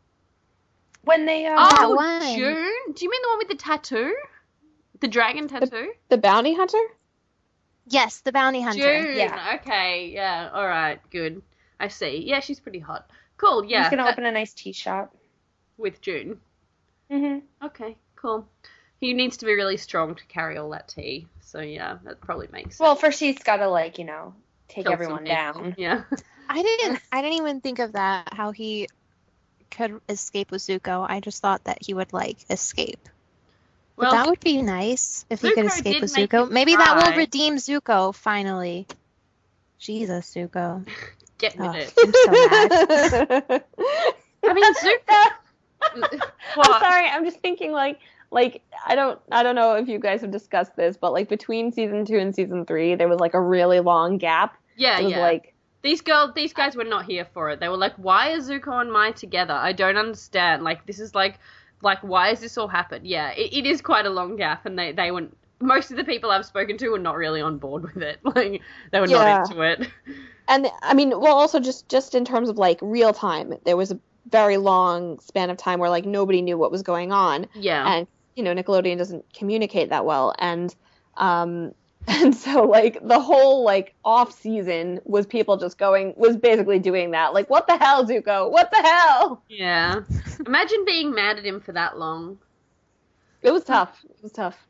Speaker 2: When they uh,
Speaker 1: Oh,
Speaker 3: one.
Speaker 1: June? Do you mean the one with the tattoo? The dragon tattoo?
Speaker 4: The bounty hunter?
Speaker 3: Yes, the bounty hunter.
Speaker 1: June.
Speaker 2: Yeah.
Speaker 1: Okay. Yeah. All right. Good. I see. Yeah, she's pretty hot. Cool. Yeah.
Speaker 2: he's gonna
Speaker 1: that-
Speaker 2: open a nice tea shop.
Speaker 1: with June.
Speaker 2: hmm
Speaker 1: Okay. Cool. He needs to be really strong to carry all that tea. So yeah, that probably makes sense.
Speaker 2: Well, first he's got to like you know take
Speaker 1: Kill some
Speaker 2: everyone
Speaker 1: people.
Speaker 2: down.
Speaker 1: Yeah.
Speaker 3: I didn't. I didn't even think of that. How he could escape with Zuko. I just thought that he would like escape. But
Speaker 1: Well,
Speaker 3: that would be nice if he could
Speaker 1: Zuko
Speaker 3: escape
Speaker 1: did
Speaker 3: with
Speaker 1: make
Speaker 3: Zuko.
Speaker 1: him
Speaker 3: Maybe that
Speaker 1: cry.
Speaker 3: will redeem Zuko finally. Jesus, Zuko.
Speaker 1: get with
Speaker 3: Oh,
Speaker 1: it.
Speaker 3: I'm so mad.
Speaker 1: I mean, Zuko. What?
Speaker 4: I'm sorry, I'm just thinking like like I don't I don't know if you guys have discussed this, but like between season two and season three there was like a really long gap.
Speaker 1: Yeah,
Speaker 4: It was
Speaker 1: yeah.
Speaker 4: like
Speaker 1: These girls, these guys were not here for it. They were like, "Why are Zuko and Mai together? I don't understand. Like, this is like, like, why has this all happened?" Yeah, it, it is quite a long gap, and they they were most of the people I've spoken to were not really on board with it. Like, they were
Speaker 4: Yeah.
Speaker 1: not into it.
Speaker 4: and I mean, well also just just in terms of like real time, there was a very long span of time where like nobody knew what was going on.
Speaker 1: Yeah,
Speaker 4: And you know, Nickelodeon doesn't communicate that well, and um and so like the whole like off season was people just going was basically doing that, like, what the hell, Zuko, what the hell.
Speaker 1: yeah. Imagine being mad at him for that long.
Speaker 4: It was tough. It was tough.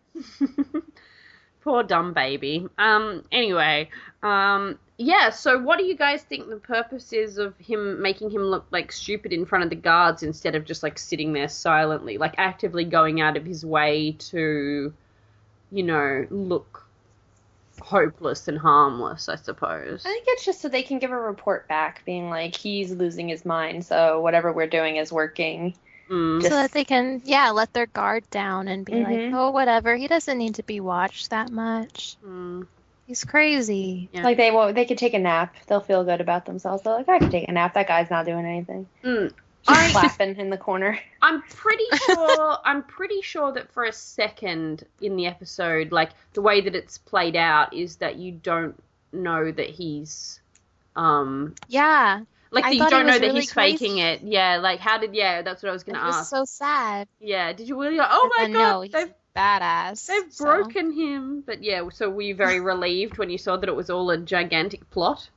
Speaker 1: Poor dumb baby. Um. Anyway. Um. Yeah. So, what do you guys think the purpose is of him making him look like stupid in front of the guards instead of just like sitting there silently, like actively going out of his way to, you know, look hopeless and harmless, I suppose.
Speaker 2: I think it's just so they can give a report back, being like he's losing his mind, so whatever we're doing is working.
Speaker 1: Mm.
Speaker 3: So that they can, yeah, let their guard down and be like,
Speaker 2: Mhm.
Speaker 3: oh, whatever. He doesn't need to be watched that much.
Speaker 1: Mm.
Speaker 3: He's crazy.
Speaker 1: Yeah.
Speaker 2: Like they won't, they could take a nap. They'll feel good about themselves. They're like, I can take a nap. That guy's not doing anything.
Speaker 1: Mm.
Speaker 2: Just
Speaker 1: I-
Speaker 2: clapping in the corner.
Speaker 1: I'm pretty sure. I'm pretty sure that for a second in the episode, like the way that it's played out is that you don't know that he's, um,
Speaker 3: Yeah.
Speaker 1: like
Speaker 3: I
Speaker 1: that you
Speaker 3: thought it
Speaker 1: don't know
Speaker 3: was
Speaker 1: that
Speaker 3: really
Speaker 1: he's faking
Speaker 3: crazy.
Speaker 1: it. Yeah, like how did? Yeah, that's what I was
Speaker 3: It
Speaker 1: gonna
Speaker 3: was
Speaker 1: ask.
Speaker 3: so sad.
Speaker 1: Yeah, did you really? Go, oh my
Speaker 3: And
Speaker 1: god,
Speaker 3: no, he's
Speaker 1: they've
Speaker 3: badass.
Speaker 1: they've
Speaker 3: so.
Speaker 1: broken him. But yeah, so were you very relieved when you saw that it was all a gigantic plot?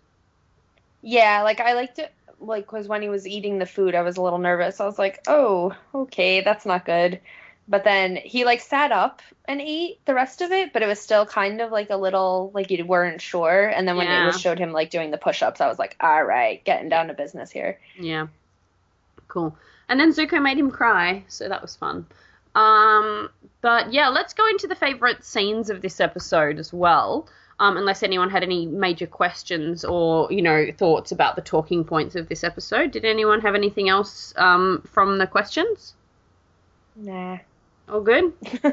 Speaker 2: Yeah, like I liked it. Like, because when he was eating the food, I was a little nervous. I was like, oh, okay, that's not good. But then he like sat up and ate the rest of it, but it was still kind of like a little like you weren't sure. And then when
Speaker 1: Yeah.
Speaker 2: it was showed him like doing the push-ups, I was like, all right, getting down to business here.
Speaker 1: Yeah. Cool. And then Zuko made him cry, so that was fun. Um, but yeah, let's go into the favourite scenes of this episode as well. Um, unless anyone had any major questions or, you know, thoughts about the talking points of this episode. Did anyone have anything else um, from the questions?
Speaker 2: Nah.
Speaker 1: All good?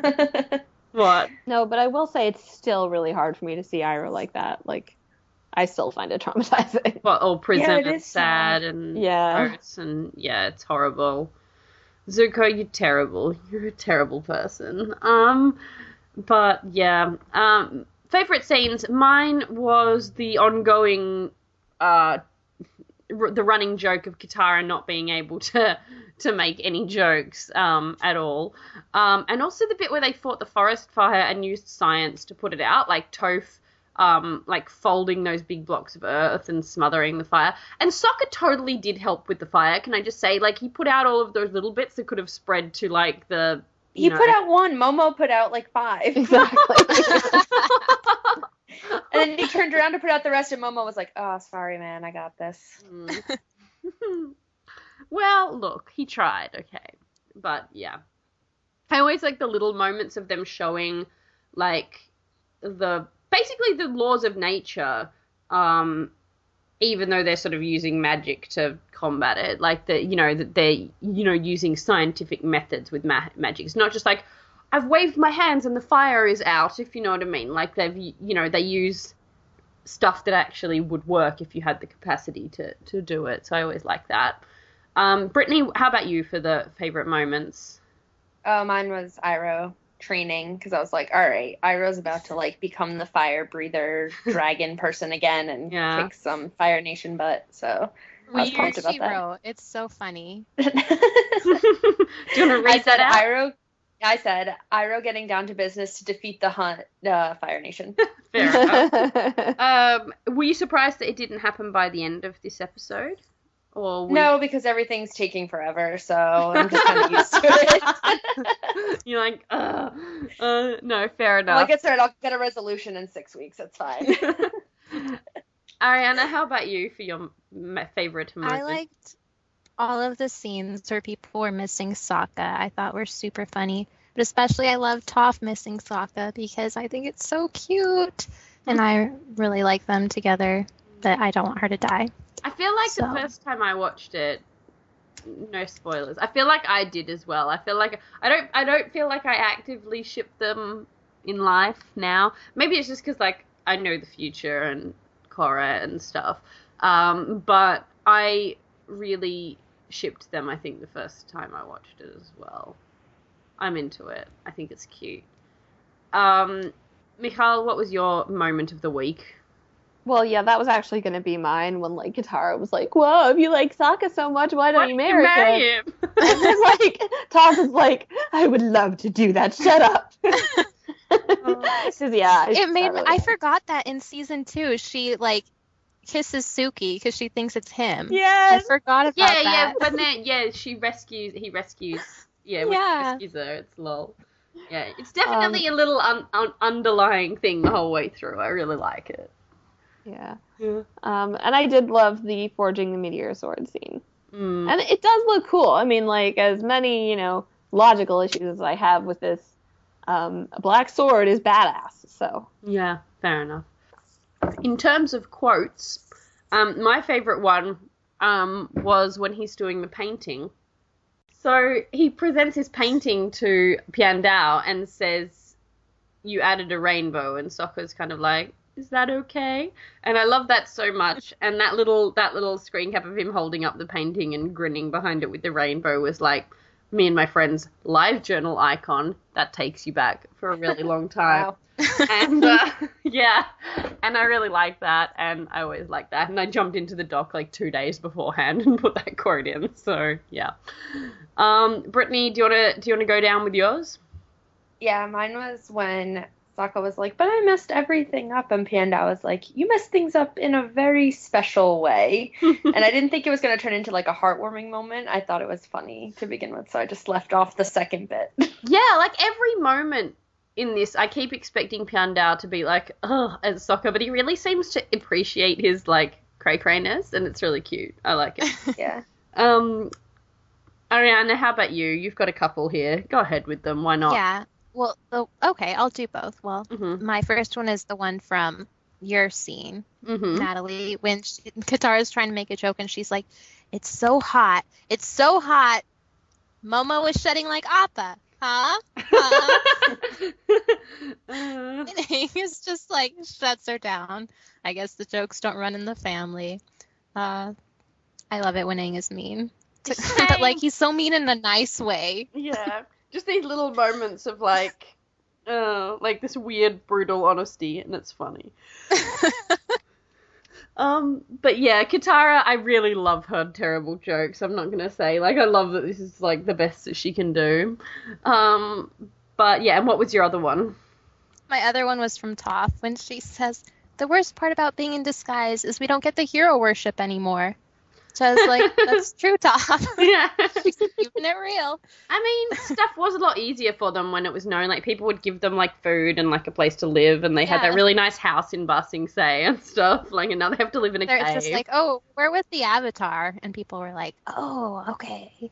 Speaker 1: What?
Speaker 4: No, but I will say it's still really hard for me to see Iroh like that. Like, I still find it traumatizing.
Speaker 1: Well, all prison
Speaker 2: Yeah, it
Speaker 1: and
Speaker 2: is
Speaker 1: sad
Speaker 2: sad.
Speaker 1: and
Speaker 4: Yeah.
Speaker 1: gross and yeah, it's horrible. Zuko, you're terrible. You're a terrible person. Um, but yeah. Um, favorite scenes. Mine was the ongoing, uh, r- the running joke of Katara not being able to to make any jokes um at all. Um, and also the bit where they fought the forest fire and used science to put it out, like Toph. Um, like folding those big blocks of earth and smothering the fire. And Sokka totally did help with the fire, can I just say? Like, he put out all of those little bits that could have spread to, like, the, you
Speaker 2: He
Speaker 1: know...
Speaker 2: put out one. Momo put out like five.
Speaker 4: Exactly.
Speaker 2: And then he turned around to put out the rest, and Momo was like, oh, sorry, man, I got this.
Speaker 1: Mm. Well, look, he tried, okay. But, yeah. I always like the little moments of them showing, like, the... basically the laws of nature, um, even though they're sort of using magic to combat it, like the, you know, that they're, you know, using scientific methods with ma- magic. It's not just like, I've waved my hands and the fire is out, if you know what I mean. Like they've, you know, they use stuff that actually would work if you had the capacity to, to do it. So I always like that. Um, Brittany, how about you for the favorite moments?
Speaker 2: Oh, mine was Iroh training because I was like, all right, Iroh's about to like become the fire breather dragon person again and
Speaker 1: Yeah.
Speaker 2: kick some Fire Nation butt. So I was
Speaker 3: Weird
Speaker 2: pumped about
Speaker 3: she
Speaker 2: that.
Speaker 3: wrote. It's so funny.
Speaker 1: Do you want to read
Speaker 2: I
Speaker 1: that
Speaker 2: said
Speaker 1: out?
Speaker 2: Iroh. I said Iroh getting down to business to defeat the hunt, uh, Fire Nation.
Speaker 1: Fair enough. Um, were you surprised that it didn't happen by the end of this episode? Or were
Speaker 2: No, because everything's taking forever, so I'm just kind of used to it.
Speaker 1: You're like, uh, uh, no, fair enough.
Speaker 2: Like I said, I'll get a resolution in six weeks. It's fine.
Speaker 1: Ariana, how about you for your m- favorite moment?
Speaker 3: I liked all of the scenes where people were missing Sokka. I thought were super funny. But especially I love Toph missing Sokka because I think it's so cute. And I really like them together, but I don't want her to die.
Speaker 1: I feel like
Speaker 3: So-
Speaker 1: the first time I watched it, no spoilers. I feel like I did as well. I feel like I don't. I don't feel like I actively ship them in life now. Maybe it's just because like I know the future and Korra and stuff. Um, but I really shipped them. I think the first time I watched it as well. I'm into it. I think it's cute. Um, Michal, what was your moment of the week?
Speaker 4: Well, yeah, that was actually going to be mine when, like, Katara was like, whoa, if you like Sokka so much, why don't
Speaker 1: Why
Speaker 4: you
Speaker 1: did
Speaker 4: marry,
Speaker 1: marry
Speaker 4: him?
Speaker 1: him?
Speaker 4: And then, like, Toph is like, I would love to do that. Shut up. Because, yeah.
Speaker 3: It made
Speaker 4: really
Speaker 3: I
Speaker 4: nice.
Speaker 3: forgot that in season two she like kisses Suki because she thinks it's him. I
Speaker 4: Yes.
Speaker 3: forgot about
Speaker 1: Yeah, yeah.
Speaker 3: that.
Speaker 1: When they, yeah, she rescues. He rescues. Yeah, when he
Speaker 3: Yeah.
Speaker 1: rescues her. It's lol. Yeah, it's definitely a little un- un- underlying thing the whole way through. I really like it.
Speaker 4: Yeah.
Speaker 1: Yeah.
Speaker 4: Um, and I did love the forging the meteor sword scene.
Speaker 1: Mm.
Speaker 4: And it does look cool. I mean, like, as many, you know, logical issues as I have with this, um, a black sword is badass, so.
Speaker 1: Yeah, fair enough. In terms of quotes, um, my favourite one um, was when he's doing the painting. So he presents his painting to Piandao and says, you added a rainbow, and Sokka's kind of like, is that okay? And I love that so much. And that little that little screen cap of him holding up the painting and grinning behind it with the rainbow was like me and my friend's live journal icon that takes you back for a really long time.
Speaker 2: Wow.
Speaker 1: And uh, yeah, and I really like that, and I always like that. And I jumped into the doc like two days beforehand and put that quote in. So yeah. Um, Brittany, do you wanna do you wanna go down with yours?
Speaker 2: Yeah, mine was when Sokka was like, but I messed everything up, and Piandao was like, you messed things up in a very special way. And I didn't think it was going to turn into like a heartwarming moment. I thought it was funny to begin with, so I just left off the second bit.
Speaker 1: Yeah, like every moment in this, I keep expecting Piandao to be like, ugh, as Sokka, but he really seems to appreciate his like cray-crayness, and it's really cute. I like it.
Speaker 2: Yeah.
Speaker 1: Um, Ariana, how about you? You've got a couple here. Go ahead with them. Why not?
Speaker 3: Yeah. Well, the, okay, I'll do both. Well,
Speaker 1: Mhm.
Speaker 3: my first one is the one from your scene,
Speaker 1: Mhm.
Speaker 3: Natalie, when she, Katara's trying to make a joke and she's like, it's so hot. It's so hot. Momo was shedding like Appa. Huh? Huh?
Speaker 1: Uh,
Speaker 3: And he's just like shuts her down. I guess the jokes don't run in the family. Uh, I love it when Aang is mean. But like he's so mean in a nice way.
Speaker 1: yeah, just these little moments of like, uh, like this weird brutal honesty, and it's funny. Um, but yeah, Katara, I really love her terrible jokes. I'm not gonna say like I love that this is like the best that she can do. Um, but yeah, and what was your other one?
Speaker 3: My other one was from Toph when she says, the worst part about being in disguise is we don't get the hero worship anymore. So I was like, that's true, Toph.
Speaker 1: Yeah.
Speaker 3: She's keeping it real.
Speaker 1: I mean, stuff was a lot easier for them when it was known. Like, people would give them, like, food and, like, a place to live, and they had
Speaker 3: Yeah.
Speaker 1: that really nice house in Ba Sing Se and stuff. Like, and now they have to live in a
Speaker 3: They're
Speaker 1: cave.
Speaker 3: just like, oh, we're with the Avatar. And people were like, oh, okay.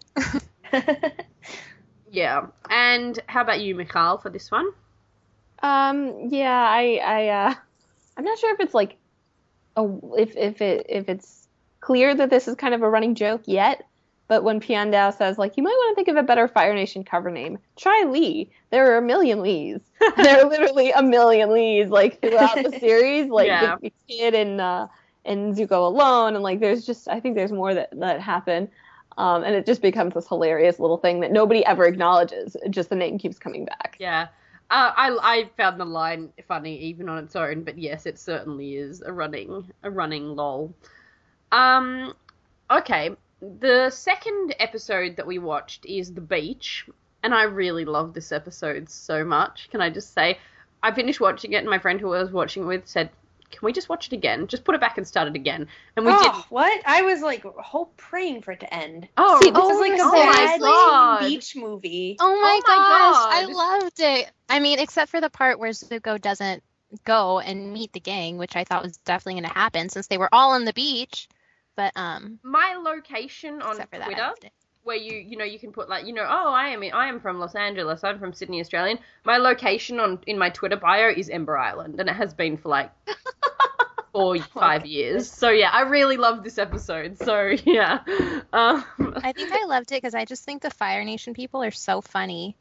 Speaker 1: Yeah. And how about you, Michal, for this one?
Speaker 4: Um, yeah, I, I, uh, I'm not sure if it's like, a, if, if it, if it's clear that this is kind of a running joke yet, but when Piandao says, like, you might want to think of a better Fire Nation cover name, try Lee. There are a million Lees. There are literally a million Lees, like, throughout the series, like,
Speaker 1: Yeah.
Speaker 4: the, the kid and, uh, and Zuko alone, and, like, there's just, I think there's more that, that happen. Um, and it just becomes this hilarious little thing that nobody ever acknowledges. Just the name keeps coming back.
Speaker 1: Yeah. Uh, I I found the line funny even on its own, but yes, it certainly is a running a running lol. Um, okay, the second episode that we watched is The Beach, and I really love this episode so much. Can I just say, I finished watching it, and my friend who I was watching it with said, "Can we just watch it again? Just put it back and start it again." And we
Speaker 2: oh,
Speaker 1: did.
Speaker 2: What? I was like, hope praying for it to end.
Speaker 1: Oh,
Speaker 2: See, this
Speaker 3: oh
Speaker 2: is like a
Speaker 3: my
Speaker 2: bad
Speaker 1: God.
Speaker 2: beach movie.
Speaker 3: Oh my,
Speaker 1: Oh my
Speaker 3: gosh,
Speaker 1: God.
Speaker 3: I loved it. I mean, except for the part where Zuko doesn't go and meet the gang, which I thought was definitely going to happen since they were all on the beach. But um,
Speaker 1: My location on
Speaker 3: except for that, I
Speaker 1: Twitter,
Speaker 3: loved it.
Speaker 1: where you you know you can put like you know oh I am I am from Los Angeles, I'm from Sydney, Australian. My location on in my Twitter bio is Ember Island, and it has been for like four five years. So yeah, I really love this episode. So yeah, um,
Speaker 3: I think I loved it because I just think the Fire Nation people are so funny.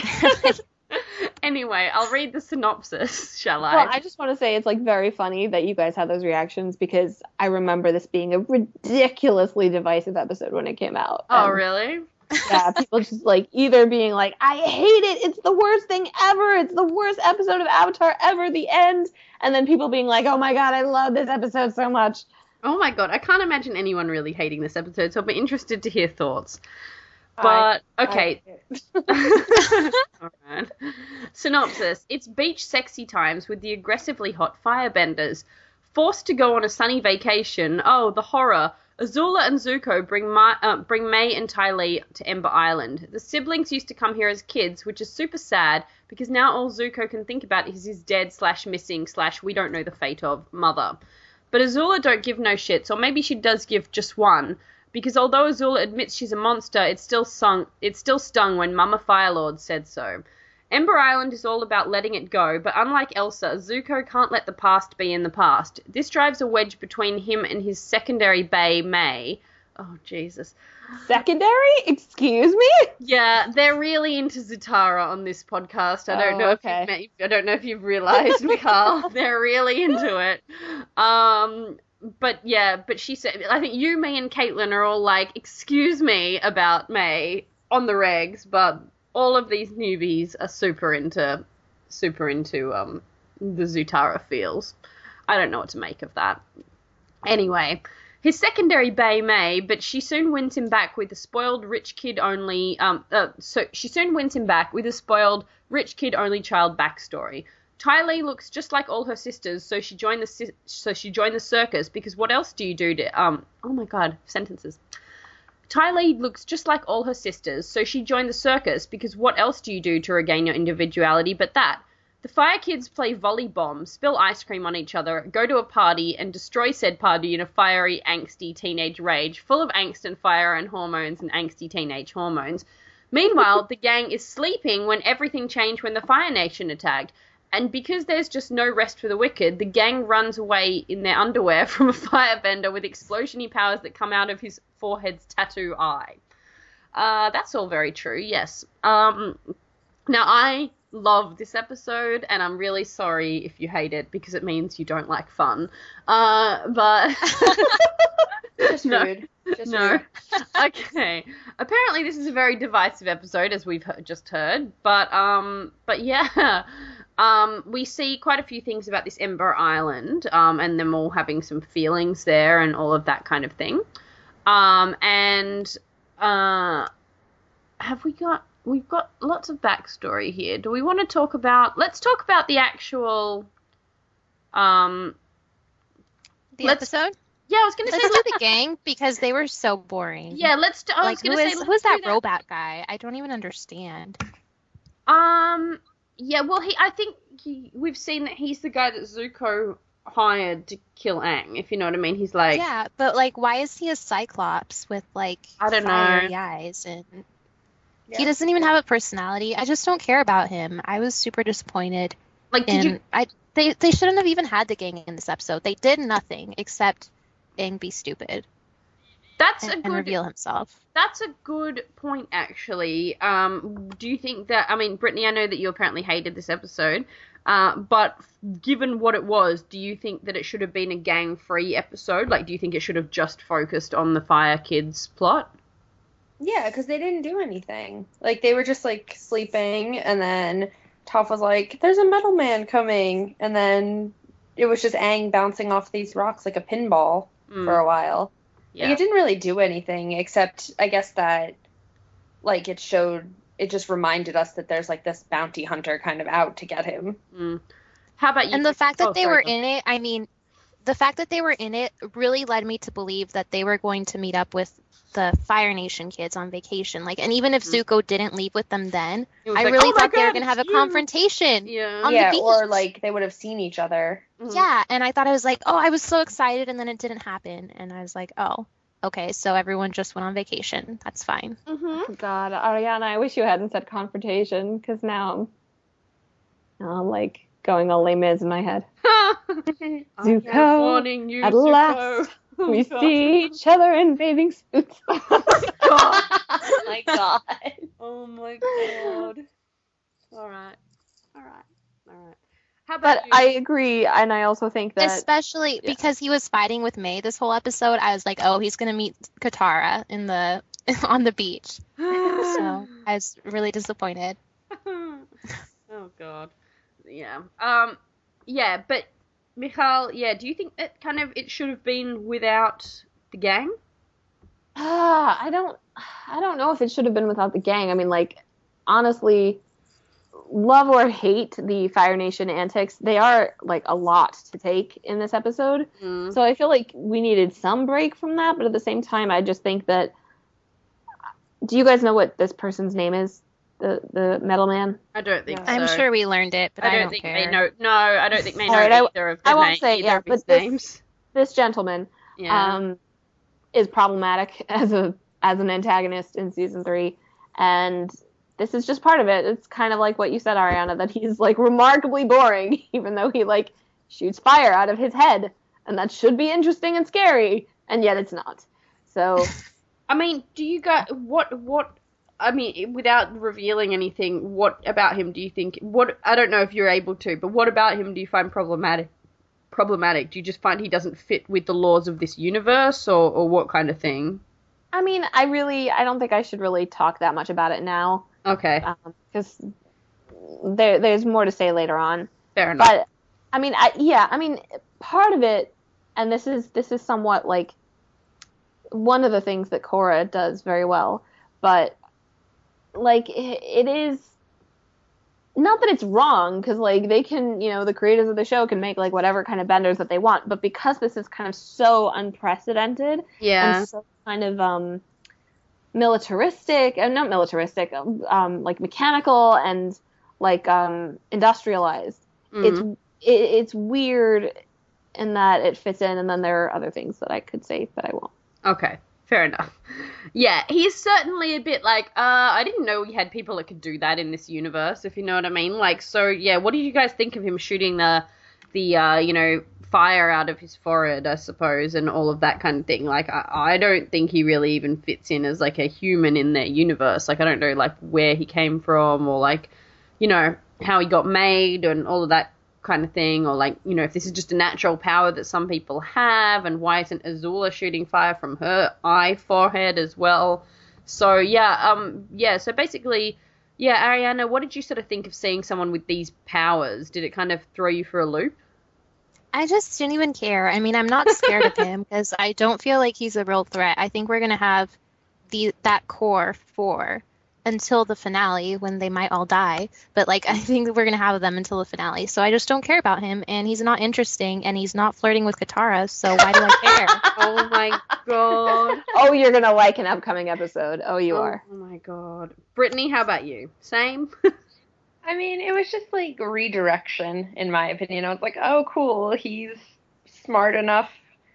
Speaker 1: Anyway, I'll read the synopsis, shall I?
Speaker 4: Well, I just want to say it's like very funny that you guys had those reactions because I remember this being a ridiculously divisive episode when it came out.
Speaker 1: Oh
Speaker 4: And,
Speaker 1: really?
Speaker 4: yeah, people just like either being like, I hate it, it's the worst thing ever, it's the worst episode of Avatar ever, the end, and then people being like, oh my god, I love this episode so much.
Speaker 1: Oh my god, I can't imagine anyone really hating this episode, so I'll be interested to hear thoughts. But,
Speaker 2: I-
Speaker 1: okay.
Speaker 2: I-
Speaker 1: Alright. Synopsis. It's beach sexy times with the aggressively hot firebenders. Forced to go on a sunny vacation. Oh, the horror. Azula and Zuko bring, Ma- uh, bring May and Ty Lee to Ember Island. The siblings used to come here as kids, which is super sad, because now all Zuko can think about is his dead slash missing slash we don't know the fate of mother. But Azula don't give no shits, or maybe she does give just one, because although Azula admits she's a monster, it still sung, it still stung when Mama Firelord said so. Ember Island is all about letting it go, but unlike Elsa, Zuko can't let the past be in the past. This drives a wedge between him and his secondary bae, May. Oh, Jesus.
Speaker 4: Secondary? Excuse me?
Speaker 1: Yeah, they're really into Zutara on this podcast. I don't
Speaker 4: Oh,
Speaker 1: know
Speaker 4: okay.
Speaker 1: if you've, I don't know if you've realized, Mikhail. They're really into it. Um, but yeah, but she said, I think you, me, and Caitlin are all like, excuse me about May on the regs, but all of these newbies are super into, super into um the Zutara feels. I don't know what to make of that. Anyway. His secondary bae May, but she soon wins him back with a spoiled rich kid only. Um, uh, so she soon wins him back with a spoiled rich kid only child backstory. Ty Lee looks just like all her sisters, so she joined the ci- so she joined the circus because what else do you do to um? Oh my god, sentences. Ty Lee looks just like all her sisters, so she joined the circus because what else do you do to regain your individuality but that? The Fire Kids play volley bomb, spill ice cream on each other, go to a party, and destroy said party in a fiery, angsty teenage rage, full of angst and fire and hormones and angsty teenage hormones. Meanwhile, the gang is sleeping when everything changed when the Fire Nation attacked. And because there's just no rest for the wicked, the gang runs away in their underwear from a firebender with explosion-y powers that come out of his forehead's tattoo eye. Uh, that's all very true, yes. Um, now, I love this episode, and I'm really sorry if you hate it, because it means you don't like fun. Uh, but...
Speaker 2: Just
Speaker 1: No.
Speaker 2: rude. Just
Speaker 1: No.
Speaker 2: rude.
Speaker 1: Okay. Apparently this is a very divisive episode, as we've he- just heard. But, um, but yeah. Um, we see quite a few things about this Ember Island, um, and them all having some feelings there and all of that kind of thing. Um, and, uh, have we got, we've got lots of backstory here. Do we want to talk about, let's talk about the actual, um,
Speaker 3: The
Speaker 1: Let's-
Speaker 3: episode?
Speaker 1: yeah, I was going to say,
Speaker 3: Let's do
Speaker 1: let's,
Speaker 3: the gang because they were so boring.
Speaker 1: yeah, let's, do, I
Speaker 3: Like,
Speaker 1: was
Speaker 3: who
Speaker 1: going to
Speaker 3: is
Speaker 1: say, let's
Speaker 3: who's that,
Speaker 1: do
Speaker 3: robot guy? I don't even understand.
Speaker 1: Um, yeah, well, he, I think he, we've seen that he's the guy that Zuko hired to kill Aang, if you know what I mean. He's like,
Speaker 3: Yeah, but like, why is he a Cyclops with like
Speaker 1: I don't know.
Speaker 3: fiery eyes and
Speaker 2: Yeah.
Speaker 3: he doesn't even have a personality? I just don't care about him. I was super disappointed.
Speaker 1: like, did
Speaker 3: And
Speaker 1: you,
Speaker 3: I they they shouldn't have even had the gang in this episode. They did nothing except Aang be stupid
Speaker 1: that's
Speaker 3: and,
Speaker 1: a
Speaker 3: and
Speaker 1: good,
Speaker 3: reveal himself.
Speaker 1: that's a good point, actually. Um, do you think that, I mean, Brittany, I know that you apparently hated this episode, uh, but given what it was, do you think that it should have been a gang-free episode? Like, do you think it should have just focused on the Fire Kids plot?
Speaker 2: Yeah, because they didn't do anything. Like, they were just, like, sleeping, and then Toph was like, there's a metal man coming, and then it was just Aang bouncing off these rocks like a pinball mm. for a while. Yeah. Like, it didn't really do anything, except, I guess that, like, it showed, it just reminded us that there's, like, this bounty hunter kind of out to get him.
Speaker 1: Mm. How about you?
Speaker 3: And the fact that oh, they sorry, were in it, I mean, the fact that they were in it really led me to believe that they were going to meet up with the Fire Nation kids on vacation. Like, and even if mm. Zuko didn't leave with them then, I like, really oh thought God, they were going to have a you. confrontation
Speaker 1: yeah.
Speaker 3: on
Speaker 2: yeah,
Speaker 3: the beach.
Speaker 2: Or, like, they would have seen each other.
Speaker 3: Mm-hmm. Yeah, and I thought I was like, oh, I was so excited, and then it didn't happen. And I was like, oh, okay, so everyone just went on vacation. That's fine.
Speaker 4: Mm-hmm. God, Ariana, I wish you hadn't said confrontation, because now I'm, now I'm, like, going all Les Mis in my head. Zuko,
Speaker 1: warning you,
Speaker 4: at
Speaker 1: Zuko.
Speaker 4: last. Oh, we God. see each other in bathing suits.
Speaker 2: Oh my God. Oh my God.
Speaker 1: Oh my God. All right. All right. All right. How
Speaker 4: but
Speaker 1: about you?
Speaker 4: I agree, and I also think that...
Speaker 3: Especially yeah. because he was fighting with May this whole episode, I was like, oh, he's going to meet Katara in the on the beach. So I was really disappointed.
Speaker 1: Oh, God. Yeah. Um. Yeah, but... Michal, yeah, do you think that kind of it should have been without the gang?
Speaker 4: Ah, I don't I don't know if it should have been without the gang. I mean, like, honestly, love or hate the Fire Nation antics, they are, like, a lot to take in this episode. Mm. So I feel like we needed some break from that, but at the same time, I just think that... Do you guys know what this person's name is? The the metal man?
Speaker 1: I don't think
Speaker 3: no.
Speaker 1: so.
Speaker 3: I'm sure we learned it, but I don't,
Speaker 1: I don't think
Speaker 3: care.
Speaker 1: they know. No, I don't think they know
Speaker 4: right,
Speaker 1: either
Speaker 4: I,
Speaker 1: of the
Speaker 4: I won't
Speaker 1: name,
Speaker 4: say, yeah, but this,
Speaker 1: names.
Speaker 4: This gentleman
Speaker 1: yeah.
Speaker 4: um, is problematic as a as an antagonist in season three, and this is just part of it. It's kind of like what you said, Ariana, that he's like remarkably boring, even though he like shoots fire out of his head, and that should be interesting and scary, and yet it's not. So,
Speaker 1: I mean, do you guys what what? I mean, without revealing anything, what about him do you think, what, I don't know if you're able to, but what about him do you find problematic? Problematic? Do you just find he doesn't fit with the laws of this universe, or, or what kind of thing?
Speaker 4: I mean, I really, I don't think I should really talk that much about it now.
Speaker 1: Okay.
Speaker 4: Because um, there, there's more to say later on.
Speaker 1: Fair enough.
Speaker 4: But, I mean, I, yeah, I mean, part of it, and this is, this is somewhat like one of the things that Korra does very well, but like, it is, not that it's wrong, because, like, they can, you know, the creators of the show can make, like, whatever kind of benders that they want, but because this is kind of so unprecedented,
Speaker 1: yeah,
Speaker 4: and so kind of, um, militaristic, uh, not militaristic, um, like, mechanical and, like, um, industrialized, mm. it's, it, it's weird in that it fits in, and then there are other things that I could say, but I won't.
Speaker 1: Okay. Fair enough. Yeah, he's certainly a bit like, uh, I didn't know we had people that could do that in this universe, if you know what I mean. Like, so, yeah, what did you guys think of him shooting the, the uh, you know, fire out of his forehead, I suppose, and all of that kind of thing? Like, I, I don't think he really even fits in as, like, a human in their universe. Like, I don't know, like, where he came from, or, like, you know, how he got made, and all of that kind of thing, or like, you know, if this is just a natural power that some people have, and why isn't Azula shooting fire from her eye forehead as well? So yeah, um, yeah, so basically, yeah, Ariana, what did you sort of think of seeing someone with these powers? Did it kind of throw you for a loop?
Speaker 3: I just didn't even care. I mean, I'm not scared of him, because I don't feel like he's a real threat. I think we're gonna have the that core four until the finale, when they might all die. But, like, I think we're going to have them until the finale. So I just don't care about him, and he's not interesting, and he's not flirting with Katara, so why do I care?
Speaker 1: Oh, my God.
Speaker 4: Oh, you're going to like an upcoming episode. Oh, you
Speaker 1: oh,
Speaker 4: are.
Speaker 1: Oh, my God. Brittany, how about you? Same?
Speaker 2: I mean, it was just, like, redirection, in my opinion. I was like, oh, cool, he's smart enough,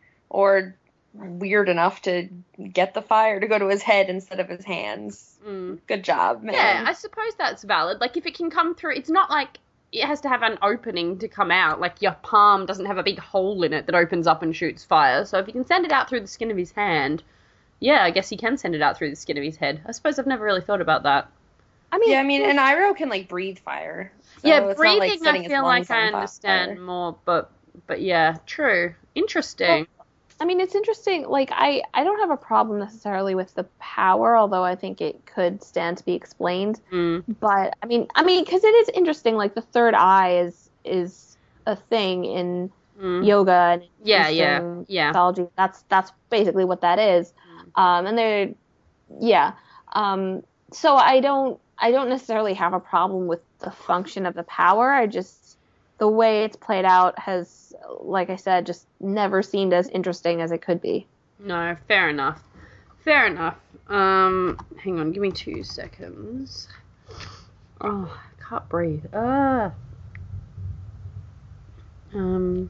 Speaker 2: or weird enough to get the fire to go to his head instead of his hands. Mm. Good job, man.
Speaker 1: Yeah, I suppose that's valid. Like, if it can come through, it's not like it has to have an opening to come out. Like, your palm doesn't have a big hole in it that opens up and shoots fire. So if you can send it out through the skin of his hand, yeah, I guess he can send it out through the skin of his head. I suppose I've never really thought about that.
Speaker 2: I mean, yeah, I mean, and Iroh can, like, breathe fire. So
Speaker 1: yeah,
Speaker 2: it's
Speaker 1: breathing,
Speaker 2: not like
Speaker 1: I feel like I understand
Speaker 2: fire.
Speaker 1: more, but, but yeah, true. Interesting.
Speaker 2: Well,
Speaker 4: I mean, it's interesting. Like, I, I don't have a problem necessarily with the power, although I think it could stand to be explained.
Speaker 1: Mm.
Speaker 4: But I mean, I mean, because it is interesting. Like, the third eye is is a thing in
Speaker 1: Mm.
Speaker 4: yoga and
Speaker 1: Yeah,
Speaker 4: Eastern
Speaker 1: yeah, yeah.
Speaker 4: mythology. That's that's basically what that is. Um, and they're, yeah. Um, so I don't I don't necessarily have a problem with the function of the power. I just the way it's played out has, like I said, just never seemed as interesting as it could be.
Speaker 1: No, fair enough. Fair enough. Um, hang on, give me two seconds. Oh, I can't breathe. Ah. Um.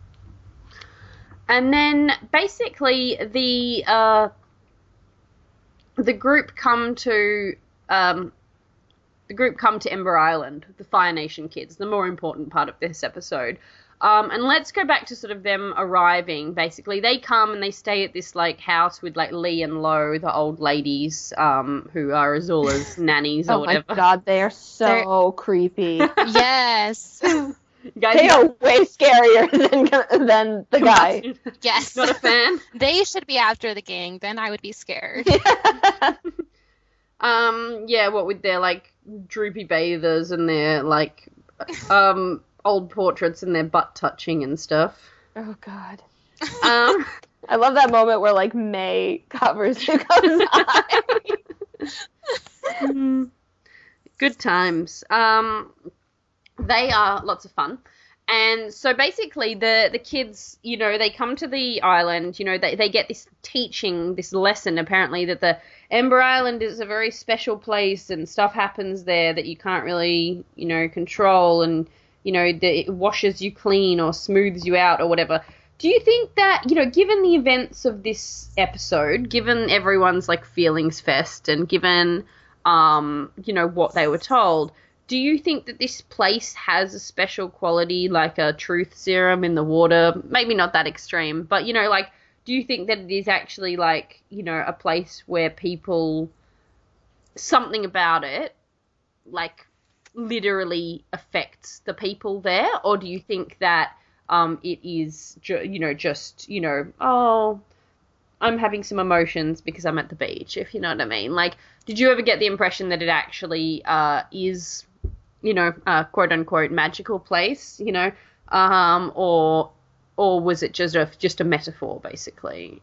Speaker 1: And then basically the uh, the group come to um, the group come to Ember Island, the Fire Nation kids, the more important part of this episode. Um, and let's go back to sort of them arriving. Basically, they come and they stay at this like house with like Lee and Lo, the old ladies, um, who are Azula's nannies or
Speaker 4: Oh
Speaker 1: whatever.
Speaker 4: my god, they are so
Speaker 3: They're-
Speaker 4: creepy.
Speaker 3: Yes.
Speaker 1: Guys,
Speaker 4: They are way scarier than than the guy.
Speaker 3: Yes.
Speaker 1: Not a fan.
Speaker 3: They should be after the gang. Then I would be scared.
Speaker 1: Um, yeah, what with their like droopy bathers and their like um old portraits and their butt touching and stuff.
Speaker 4: Oh god.
Speaker 1: Um,
Speaker 4: I love that moment where like May covers Zuko's eye.
Speaker 1: good times. Um, they are lots of fun. And so basically the, the kids, you know, they come to the island, you know, they, they get this teaching, this lesson apparently that the Ember Island is a very special place and stuff happens there that you can't really, you know, control and, you know, the, it washes you clean or smooths you out or whatever. Do you think that, you know, given the events of this episode, given everyone's like feelings fest and given, um, you know, what they were told, do you think that this place has a special quality, like a truth serum in the water? Maybe not that extreme, but, you know, like, do you think that it is actually, like, you know, a place where people, something about it, like, literally affects the people there? Or do you think that um, it is, ju- you know, just, you know, oh, I'm having some emotions because I'm at the beach, if you know what I mean? Like, did you ever get the impression that it actually uh, is, you know, a quote-unquote magical place, you know, um, or or was it just a, just a metaphor, basically?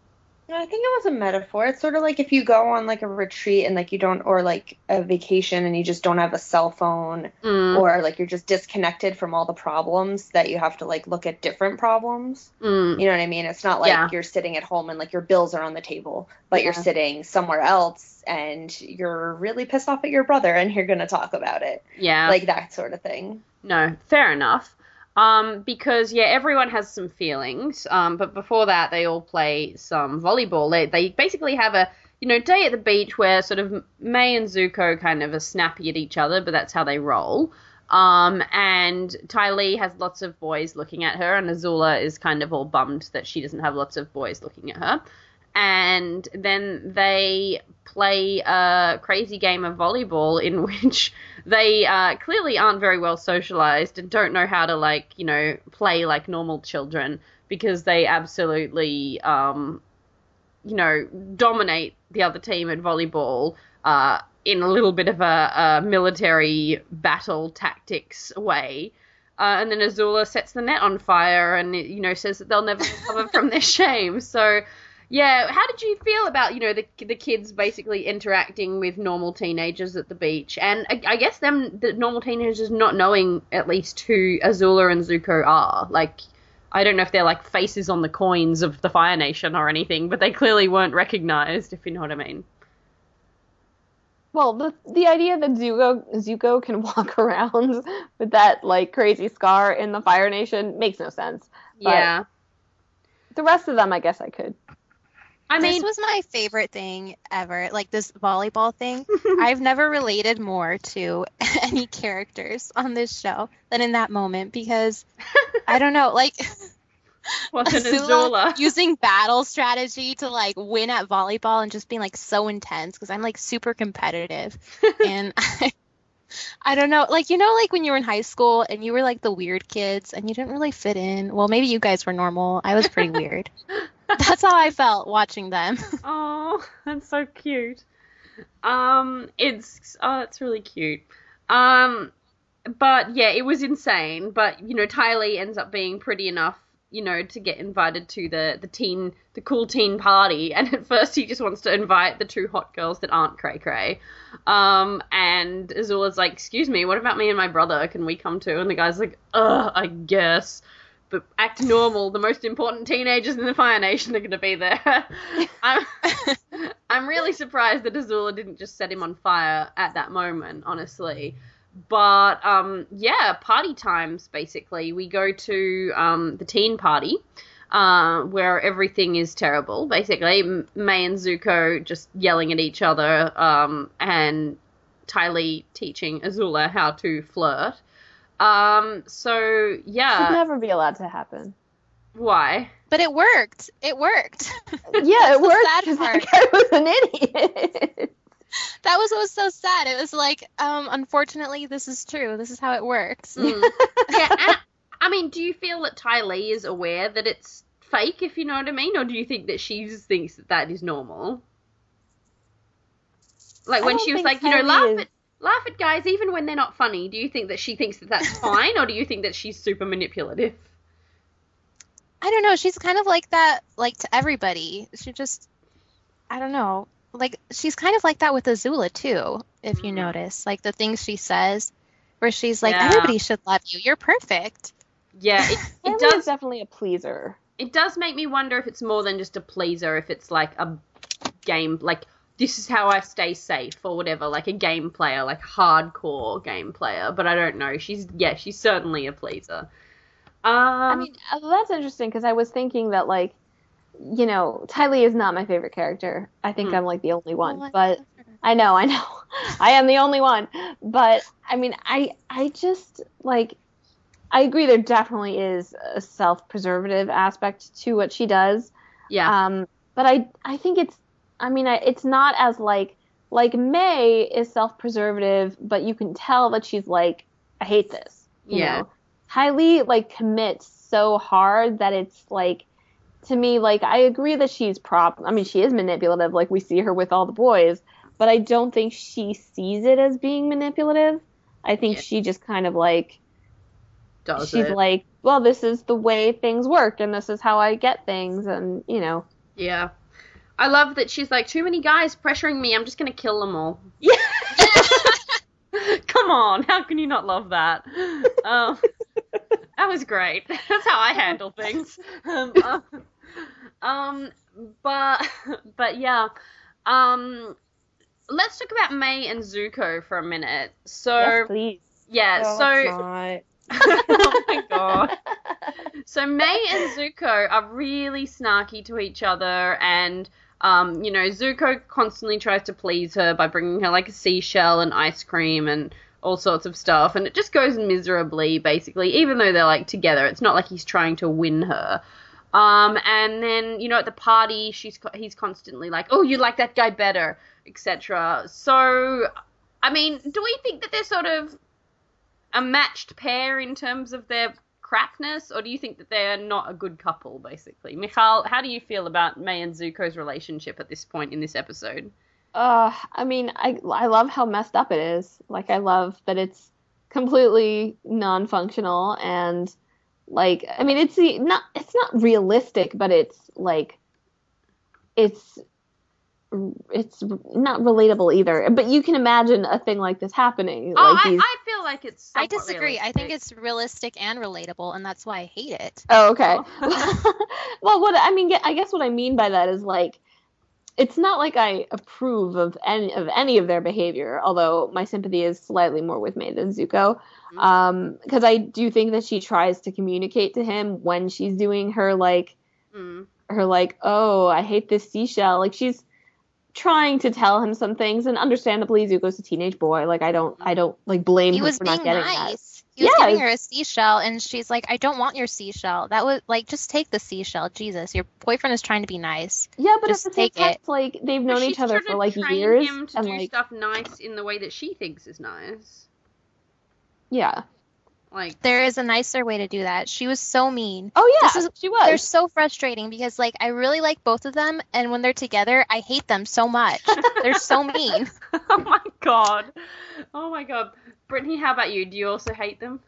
Speaker 2: I think it was a metaphor. It's sort of like if you go on like a retreat and like you don't, or like a vacation and you just don't have a cell phone,
Speaker 1: Mm.
Speaker 2: or like you're just disconnected from all the problems that you have to like look at different problems.
Speaker 1: Mm.
Speaker 2: You know what I mean? It's not like
Speaker 1: Yeah.
Speaker 2: you're sitting at home and like your bills are on the table, but you're
Speaker 1: Yeah.
Speaker 2: sitting somewhere else and you're really pissed off at your brother and you're going to talk about it.
Speaker 1: Yeah.
Speaker 2: Like that sort of thing.
Speaker 1: No, fair enough. Um, because, yeah, everyone has some feelings, um, but before that they all play some volleyball. They, they basically have a, you know, day at the beach where sort of May and Zuko kind of are snappy at each other, but that's how they roll. Um, and Ty Lee has lots of boys looking at her, and Azula is kind of all bummed that she doesn't have lots of boys looking at her. And then they play a crazy game of volleyball in which they uh, clearly aren't very well socialized and don't know how to, like, you know, play like normal children because they absolutely, um, you know, dominate the other team at volleyball uh, in a little bit of a, a military battle tactics way. Uh, and then Azula sets the net on fire and, you know, says that they'll never recover from their shame. So, yeah, how did you feel about, you know, the the kids basically interacting with normal teenagers at the beach? And I, I guess them, the normal teenagers not knowing at least who Azula and Zuko are. Like, I don't know if they're like faces on the coins of the Fire Nation or anything, but they clearly weren't recognized, if you know what I mean.
Speaker 4: Well, the the idea that Zuko Zuko can walk around with that like crazy scar in the Fire Nation makes no sense. But
Speaker 1: Yeah.
Speaker 4: the rest of them, I guess I could.
Speaker 1: I mean,
Speaker 3: This was my favorite thing ever, like this volleyball thing. I've never related more to any characters on this show than in that moment because, I don't know, like,
Speaker 1: wasn't
Speaker 3: Azula
Speaker 1: Azula.
Speaker 3: using battle strategy to, like, win at volleyball and just being, like, so intense because I'm, like, super competitive. And I, I don't know. Like, you know, like when you were in high school and you were like the weird kids and you didn't really fit in. Well, maybe you guys were normal. I was pretty weird. That's how I felt watching them.
Speaker 1: Oh, that's so cute. Um, it's, oh, it's really cute. Um, but yeah, it was insane. But, you know, Ty Lee ends up being pretty enough, you know, to get invited to the, the teen, the cool teen party. And at first he just wants to invite the two hot girls that aren't cray cray. Um, and Azula's like, excuse me, what about me and my brother? Can we come too? And the guy's like, ugh, I guess. But act normal. The most important teenagers in the Fire Nation are going to be there. I'm, I'm really surprised that Azula didn't just set him on fire at that moment, honestly. But, um, yeah, party times, basically. We go to um, the teen party, uh, where everything is terrible, basically. Mei and Zuko just yelling at each other, um, and Ty Lee teaching Azula how to flirt. Um, so, yeah.
Speaker 4: Should never be allowed to happen.
Speaker 1: Why?
Speaker 3: But it worked. It worked.
Speaker 4: Yeah, it worked.
Speaker 3: Sad
Speaker 4: 'Cause
Speaker 3: part.
Speaker 4: that guy was an idiot.
Speaker 3: That was what was so sad. It was like, um, unfortunately, this is true. This is how it works.
Speaker 1: Mm. Yeah, and, I mean, do you feel that Ty Lee is aware that it's fake, if you know what I mean? Or do you think that she just thinks that that is normal? Like,
Speaker 4: I
Speaker 1: when
Speaker 4: don't
Speaker 1: she was
Speaker 4: think
Speaker 1: like, you
Speaker 4: Ty
Speaker 1: know,
Speaker 4: Lee
Speaker 1: laugh
Speaker 4: is-
Speaker 1: at, laugh at guys even when they're not funny. Do you think that she thinks that that's fine? Or do you think that she's super manipulative?
Speaker 3: I don't know. She's kind of like that, like, to everybody. She just, I don't know. Like, she's kind of like that with Azula, too, if you
Speaker 1: Mhm.
Speaker 3: notice. Like, the things she says, where she's like,
Speaker 1: Yeah.
Speaker 3: everybody should love you. You're perfect.
Speaker 1: Yeah, it,
Speaker 4: Ty
Speaker 1: it
Speaker 4: Lee is
Speaker 1: does
Speaker 4: definitely a pleaser.
Speaker 1: it does make me wonder if it's more than just a pleaser, if it's like a game, like, this is how I stay safe, or whatever, like a game player, like hardcore game player, but I don't know. She's, yeah, she's certainly a pleaser. Um,
Speaker 4: I mean, uh, that's interesting because I was thinking that, like, you know, Ty Lee is not my favorite character. I think
Speaker 1: Hmm.
Speaker 4: I'm, like, the only one.
Speaker 3: Well,
Speaker 4: But I know, I know. I am the only one. But, I mean, I I just, like, I agree there definitely is a self-preservative aspect to what she does.
Speaker 1: yeah,
Speaker 4: Um, but I I think it's, I mean, I, it's not as, like, like, Mei is self-preservative, but you can tell that she's like, I hate this. You
Speaker 1: Yeah.
Speaker 4: know? Ty Lee, like, commits so hard that it's, like, to me, like, I agree that she's prop. I mean, she is manipulative, like we see her with all the boys, but I don't think she sees it as being manipulative. I think
Speaker 1: Yeah.
Speaker 4: she just kind of, like,
Speaker 1: does
Speaker 4: she's
Speaker 1: it?
Speaker 4: like, well, this is the way things work, and this is how I get things, and, you know.
Speaker 1: Yeah. I love that she's like, too many guys pressuring me, I'm just gonna kill them all.
Speaker 4: Yeah.
Speaker 1: Come on, how can you not love that? Um, that was great. That's how I handle things. Um, uh, um, but but yeah, um, let's talk about Mei and Zuko for a minute. So
Speaker 4: Yes, please.
Speaker 1: yeah,
Speaker 2: No,
Speaker 1: so
Speaker 2: it's not.
Speaker 1: oh my god. So Mei and Zuko are really snarky to each other, and um, you know, Zuko constantly tries to please her by bringing her like a seashell and ice cream and all sorts of stuff, and it just goes miserably, basically, even though they're like together. It's not like he's trying to win her. Um, and then, you know, at the party, she's he's constantly like, oh, you like that guy better, et cetera. So, I mean, do we think that they're sort of a matched pair in terms of their crapness, or do you think that they're not a good couple, basically? Michal, how do you feel about Mei and Zuko's relationship at this point in this episode?
Speaker 4: Uh, I mean, I I love how messed up it is. Like, I love that it's completely non-functional, and, like, I mean, it's the- not it's not realistic, but it's like it's it's not relatable either. But you can imagine a thing like this happening.
Speaker 1: Oh,
Speaker 4: like
Speaker 1: I,
Speaker 4: these...
Speaker 1: I feel like it's
Speaker 3: I
Speaker 1: somewhat
Speaker 3: disagree. I think
Speaker 1: realistic.
Speaker 3: it's realistic and relatable, and that's why I hate it.
Speaker 4: Oh, okay. Well, what I mean, I guess what I mean by that is, like, it's not like I approve of any of any of their behavior, although my sympathy is slightly more with Mei than Zuko.
Speaker 1: Mhm.
Speaker 4: Um, because I do think that she tries to communicate to him when she's doing her, like,
Speaker 1: Mm.
Speaker 4: her, like, oh, I hate this seashell. Like, she's trying to tell him some things, and understandably, Zuko's a teenage boy. Like, I don't, I don't, like, blame
Speaker 3: He
Speaker 4: her
Speaker 3: was
Speaker 4: for
Speaker 3: being
Speaker 4: not getting that.
Speaker 3: nice. He was
Speaker 4: Yeah,
Speaker 3: giving her a seashell, and she's like, I don't want your seashell. That was like, just take the seashell. Jesus, your boyfriend is trying to be nice.
Speaker 4: Yeah, but
Speaker 3: Just
Speaker 4: at the same
Speaker 3: take
Speaker 4: time,
Speaker 3: it.
Speaker 4: it's like they've
Speaker 1: But
Speaker 4: known
Speaker 1: she's
Speaker 4: each other
Speaker 1: trying
Speaker 4: for
Speaker 1: to
Speaker 4: like
Speaker 1: train
Speaker 4: years,
Speaker 1: him to
Speaker 4: and
Speaker 1: do
Speaker 4: like
Speaker 1: stuff nice in the way that she thinks is nice.
Speaker 4: Yeah.
Speaker 1: Like,
Speaker 3: there is a nicer way to do that. She was so mean.
Speaker 4: Oh yeah,
Speaker 3: This is,
Speaker 4: she was.
Speaker 3: They're so frustrating because, like, I really like both of them, and when they're together, I hate them so much. They're so mean.
Speaker 1: oh my god. Oh my god. Brittany, how about you? Do you also hate them?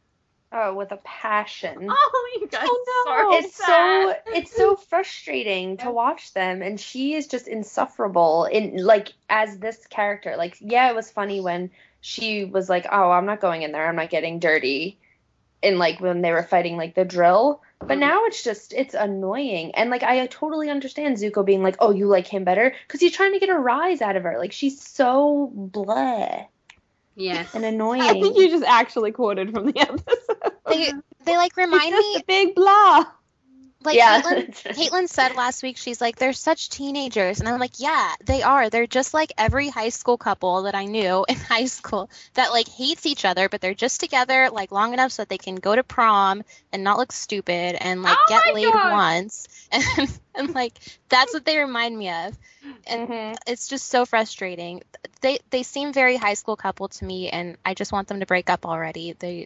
Speaker 2: Oh, with a passion.
Speaker 1: Oh, you guys
Speaker 4: Oh,
Speaker 1: are
Speaker 4: no.
Speaker 1: so
Speaker 2: It's
Speaker 1: sad.
Speaker 2: so it's so frustrating to watch them, and she is just insufferable in like as this character. Like, yeah, it was funny when she was like, "Oh, I'm not going in there. I'm not getting dirty," and like when they were fighting like the drill. But
Speaker 1: Mhm.
Speaker 2: now it's just it's annoying, and like I totally understand Zuko being like, "Oh, you like him better," because he's trying to get a rise out of her. Like she's so blah
Speaker 1: Yes.
Speaker 2: and
Speaker 4: I
Speaker 2: annoying.
Speaker 4: think you just actually quoted from the episode.
Speaker 3: They, they like, remind
Speaker 4: It's
Speaker 3: me,
Speaker 4: just a big blah.
Speaker 3: like,
Speaker 2: Yeah.
Speaker 3: Caitlin, Caitlin said last week, she's like, they're such teenagers. And I'm like, yeah, they are. They're just like every high school couple that I knew in high school that, like, hates each other, but they're just together, like, long enough so that they can go to prom and not look stupid and, like,
Speaker 1: Oh
Speaker 3: get
Speaker 1: my
Speaker 3: laid
Speaker 1: God.
Speaker 3: once. And, and, like, that's what they remind me of. And
Speaker 2: Mhm.
Speaker 3: it's just so frustrating. They they seem very high school couple to me, and I just want them to break up already. They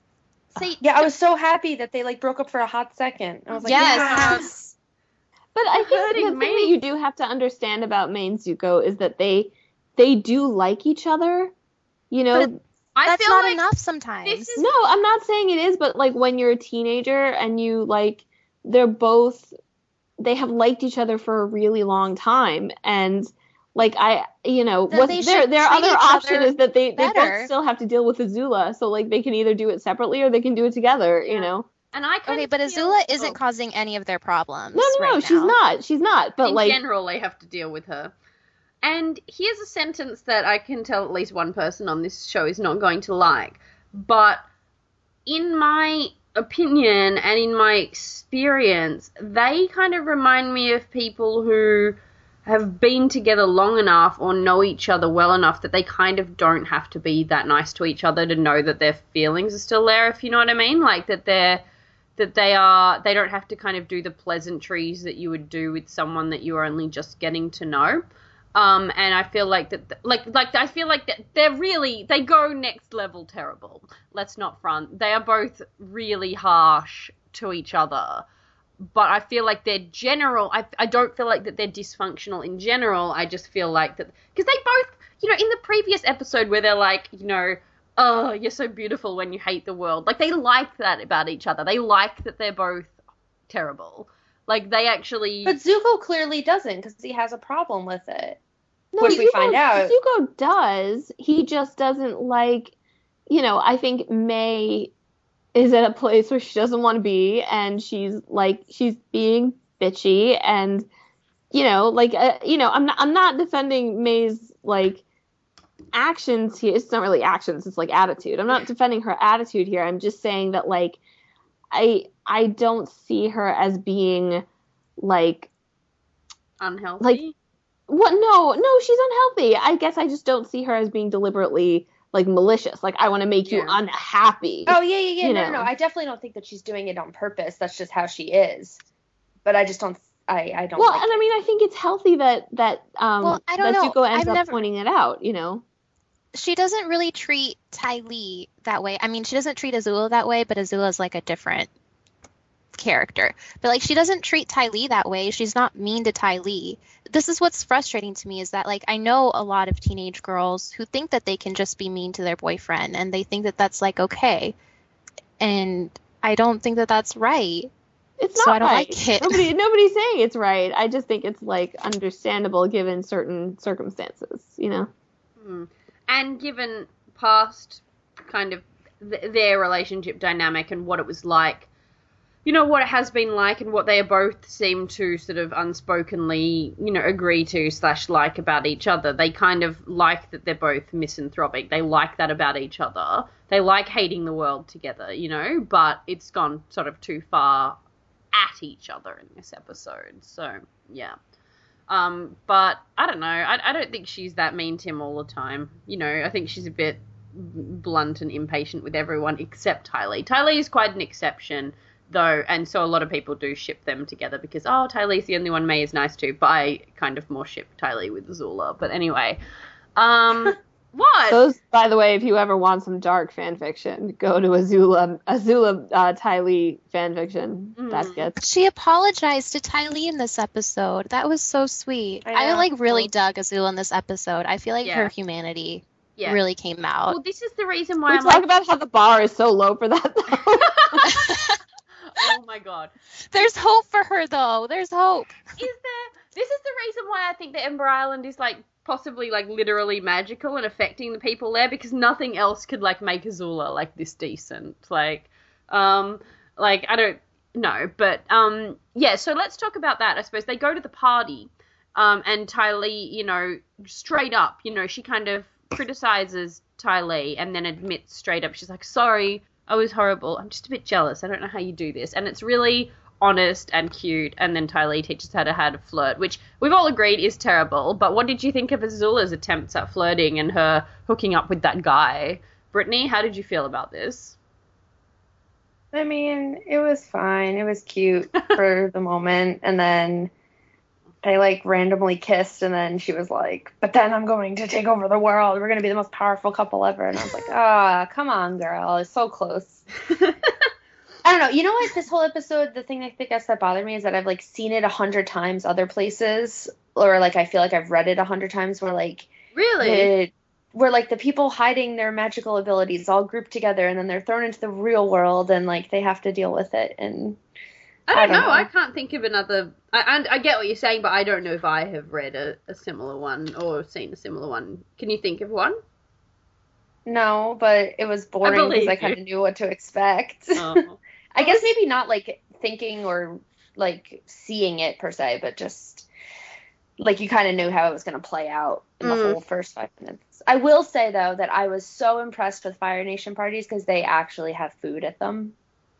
Speaker 1: See,
Speaker 2: Yeah, I was so happy that they like broke up for a hot second. I was like,
Speaker 3: Yes.
Speaker 2: yes.
Speaker 4: But I think
Speaker 1: hurting
Speaker 4: the thing
Speaker 1: me.
Speaker 4: that you do have to understand about May and Zuko is that they they do like each other. You know,
Speaker 3: But
Speaker 1: I
Speaker 3: that's
Speaker 1: feel
Speaker 3: not
Speaker 1: like
Speaker 3: enough sometimes.
Speaker 1: this is-
Speaker 4: no, I'm not saying it is, but like when you're a teenager and you like they're both they have liked each other for a really long time, and like I you know
Speaker 3: Then
Speaker 4: what
Speaker 3: they
Speaker 4: their
Speaker 3: should
Speaker 4: their
Speaker 3: treat
Speaker 4: other
Speaker 3: each
Speaker 4: option
Speaker 3: other
Speaker 4: is that they, they
Speaker 3: better.
Speaker 4: both still have to deal with Azula, so like they can either do it separately or they can do it together, you
Speaker 1: Yeah.
Speaker 4: know.
Speaker 1: and I kind
Speaker 3: Okay,
Speaker 1: of
Speaker 3: but
Speaker 1: feel,
Speaker 3: Azula isn't
Speaker 1: oh,
Speaker 3: causing any of their problems.
Speaker 4: No, no, no,
Speaker 3: right
Speaker 4: she's
Speaker 3: now.
Speaker 4: not. She's not. But
Speaker 1: in
Speaker 4: like
Speaker 1: general, they have to deal with her. And here's a sentence that I can tell at least one person on this show is not going to like. But in my opinion and in my experience, they kind of remind me of people who have been together long enough or know each other well enough that they kind of don't have to be that nice to each other to know that their feelings are still there, if you know what I mean. Like that they're that they are they don't have to kind of do the pleasantries that you would do with someone that you are only just getting to know. Um, and I feel like that, like, like I feel like that they're really, they go next level terrible. Let's not front. They are both really harsh to each other, but I feel like they're general. I, I don't feel like that they're dysfunctional in general. I just feel like that, because they both, you know, in the previous episode where they're like, you know, oh, you're so beautiful when you hate the world. Like, they like that about each other. They like that they're both terrible. Like, they actually...
Speaker 2: But Zuko clearly doesn't because he has a problem with it.
Speaker 4: No,
Speaker 2: Which we
Speaker 4: Zuko-
Speaker 2: find out.
Speaker 4: Zuko does. He just doesn't like, you know, I think May is at a place where she doesn't want to be, and she's like, she's being bitchy, and, you know, like, uh, you know, I'm not, I'm not defending May's, like, actions here. It's not really actions, it's like attitude. I'm not defending her attitude here. I'm just saying that, like, I, I don't see her as being, like,
Speaker 1: unhealthy.
Speaker 4: like, what? No, no, she's unhealthy. I guess I just don't see her as being deliberately like malicious. Like I want to make you
Speaker 1: Yeah.
Speaker 4: unhappy.
Speaker 2: Oh yeah, yeah, yeah.
Speaker 4: You
Speaker 2: No,
Speaker 4: know.
Speaker 2: no, no. I definitely don't think that she's doing it on purpose. That's just how she is. But I just don't. I, I don't.
Speaker 4: well,
Speaker 2: like
Speaker 4: and
Speaker 2: it.
Speaker 4: I mean, I think it's healthy that that um
Speaker 3: Well, I don't
Speaker 4: that
Speaker 3: know.
Speaker 4: Zuko ends
Speaker 3: I've
Speaker 4: up
Speaker 3: never-
Speaker 4: pointing it out. You know.
Speaker 3: She doesn't really treat Ty Lee that way. I mean, she doesn't treat Azula that way, but Azula's like a different character. But like, she doesn't treat Ty Lee that way. She's not mean to Ty Lee. This is what's frustrating to me is that like I know a lot of teenage girls who think that they can just be mean to their boyfriend and they think that that's like okay. And I don't think that that's right.
Speaker 4: It's
Speaker 3: So
Speaker 4: not
Speaker 3: I don't
Speaker 4: right.
Speaker 3: like it.
Speaker 4: Nobody, nobody's saying it's right. I just think it's like understandable given certain circumstances. You know.
Speaker 1: Mm. And given past kind of th- their relationship dynamic and what it was like, you know, what it has been like and what they both seem to sort of unspokenly, you know, agree to slash like about each other. They kind of like that they're both misanthropic. They like that about each other. They like hating the world together, you know, but it's gone sort of too far at each other in this episode. So, yeah. Um, but I don't know. I, I don't think she's that mean to him all the time. You know, I think she's a bit blunt and impatient with everyone except Ty Lee. Ty Lee is quite an exception, though, and so a lot of people do ship them together because, oh, Ty Lee's the only one May is nice to, but I kind of more ship Ty Lee with Azula. But anyway, um, What?
Speaker 4: Those, by the way, if you ever want some dark fan fiction, go to Azula, Azula uh, Ty Lee fan fiction. Mm. That gets.
Speaker 3: She apologized to Ty Lee in this episode. That was so sweet. I, I like really dug Azula in this episode. I feel like yeah. her humanity yeah. really came out.
Speaker 1: Well, this is the reason why
Speaker 4: we
Speaker 1: I'm
Speaker 4: talk
Speaker 1: like...
Speaker 4: about how the bar is so low for that.
Speaker 1: Oh my god.
Speaker 3: There's hope for her though. There's hope.
Speaker 1: Is there? This is the reason why I think that Ember Island is like possibly like literally magical and affecting the people there, because nothing else could like make Azula like this decent. Like, um, like I don't know, but um, yeah. So let's talk about that. I suppose they go to the party, um, and Ty Lee, you know, straight up, you know, she kind of criticizes Ty Lee and then admits straight up, she's like, sorry, I was horrible. I'm just a bit jealous. I don't know how you do this, and it's really honest and cute, and then Ty Lee teaches her to how to flirt, which we've all agreed is terrible. But what did you think of Azula's attempts at flirting and her hooking up with that guy? Brittany, how did you feel about this?
Speaker 2: I mean, it was fine. It was cute for the moment, and then they like randomly kissed, and then she was like, but then I'm going to take over the world. We're going to be the most powerful couple ever. And I was like, ah, oh, come on, girl. It's so close. I don't know. You know what? This whole episode, the thing I think that's that bothered me is that I've like seen it a hundred times other places, or like I feel like I've read it a hundred times where like
Speaker 1: really,
Speaker 2: the, where like the people hiding their magical abilities all grouped together and then they're thrown into the real world and like they have to deal with it. And
Speaker 1: I don't, I don't know. know. I can't think of another. I, and I get what you're saying, but I don't know if I have read a, a similar one or seen a similar one. Can you think of one?
Speaker 2: No, but it was boring because I, I kind of knew what to expect. Oh. I guess maybe not like thinking or like seeing it per se, but just like you kind of knew how it was going to play out in the mm. whole first five minutes. I will say though that I was so impressed with Fire Nation parties because they actually have food at them.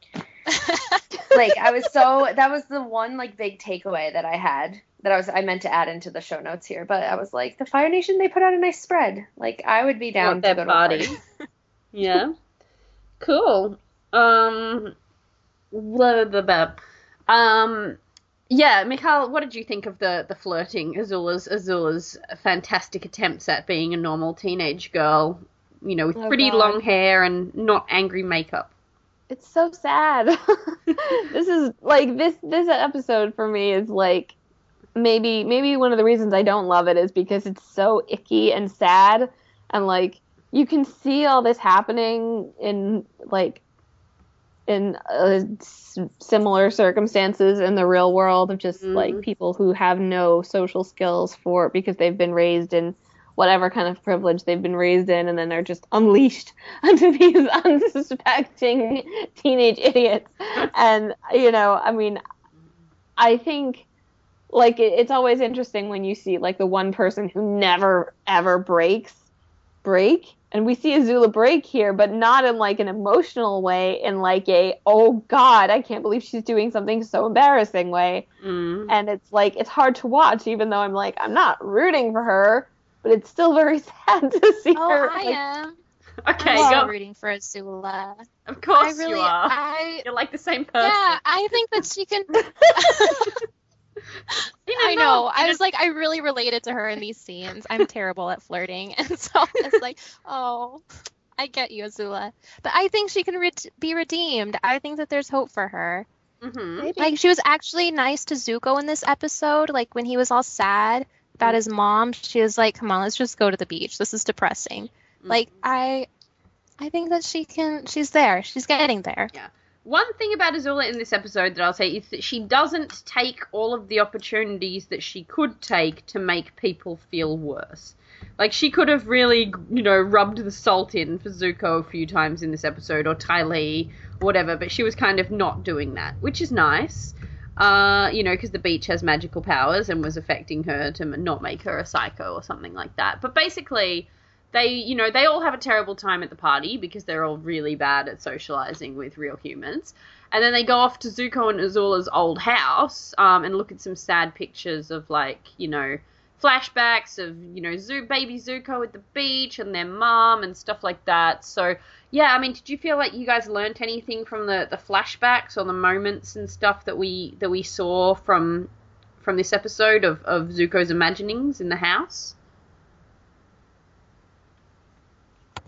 Speaker 2: Like I was so that was the one like big takeaway that I had that I was I meant to add into the show notes here, but I was like, the Fire Nation, they put out a nice spread. Like I would be down to go to a party.
Speaker 1: Yeah, cool. Um. Blah, blah, blah. Um, yeah, Mikhail, what did you think of the, the flirting, Azula's Azula's fantastic attempts at being a normal teenage girl, you know, with oh, pretty God. long hair and not angry makeup?
Speaker 4: It's so sad. This is, like, this this episode for me is, like, maybe maybe one of the reasons I don't love it is because it's so icky and sad, and, like, you can see all this happening in, like, in uh, s- similar circumstances in the real world of just mm-hmm. like people who have no social skills for because they've been raised in whatever kind of privilege they've been raised in, and then they're just unleashed onto these unsuspecting teenage idiots. And you know, I mean, I think like it, it's always interesting when you see like the one person who never ever breaks break. And we see Azula break here, but not in, like, an emotional way, in, like, a, oh, God, I can't believe she's doing something so embarrassing way. Mm. And it's, like, it's hard to watch, even though I'm, like, I'm not rooting for her, but it's still very sad to see
Speaker 3: oh,
Speaker 4: her.
Speaker 3: Oh, I
Speaker 4: like,
Speaker 3: am.
Speaker 1: Okay,
Speaker 3: I'm
Speaker 1: go.
Speaker 3: rooting for Azula.
Speaker 1: Of course
Speaker 3: I really,
Speaker 1: you are.
Speaker 3: I,
Speaker 1: You're, like, the same person.
Speaker 3: Yeah, I think that she can... I know. I was like, I really related to her in these scenes. I'm terrible at flirting. And so it's like, oh, I get you, Azula. But I think she can re- be redeemed. I think that there's hope for her. Mm-hmm. Like, she was actually nice to Zuko in this episode. Like, when he was all sad about mm-hmm. his mom, she was like, come on, let's just go to the beach. This is depressing. Mm-hmm. Like, I I think that she can, she's there. She's getting there.
Speaker 1: Yeah. One thing about Azula in this episode that I'll say is that she doesn't take all of the opportunities that she could take to make people feel worse. Like, she could have really, you know, rubbed the salt in for Zuko a few times in this episode, or Ty Lee, or whatever, but she was kind of not doing that, which is nice, uh, you know, because the beach has magical powers and was affecting her to not make her a psycho or something like that. But basically... They, you know, they all have a terrible time at the party because they're all really bad at socializing with real humans. And then they go off to Zuko and Azula's old house um, and look at some sad pictures of, like, you know, flashbacks of, you know, Zoo, baby Zuko at the beach and their mom and stuff like that. So, yeah, I mean, did you feel like you guys learnt anything from the, the flashbacks or the moments and stuff that we that we saw from from this episode of, of Zuko's imaginings in the house?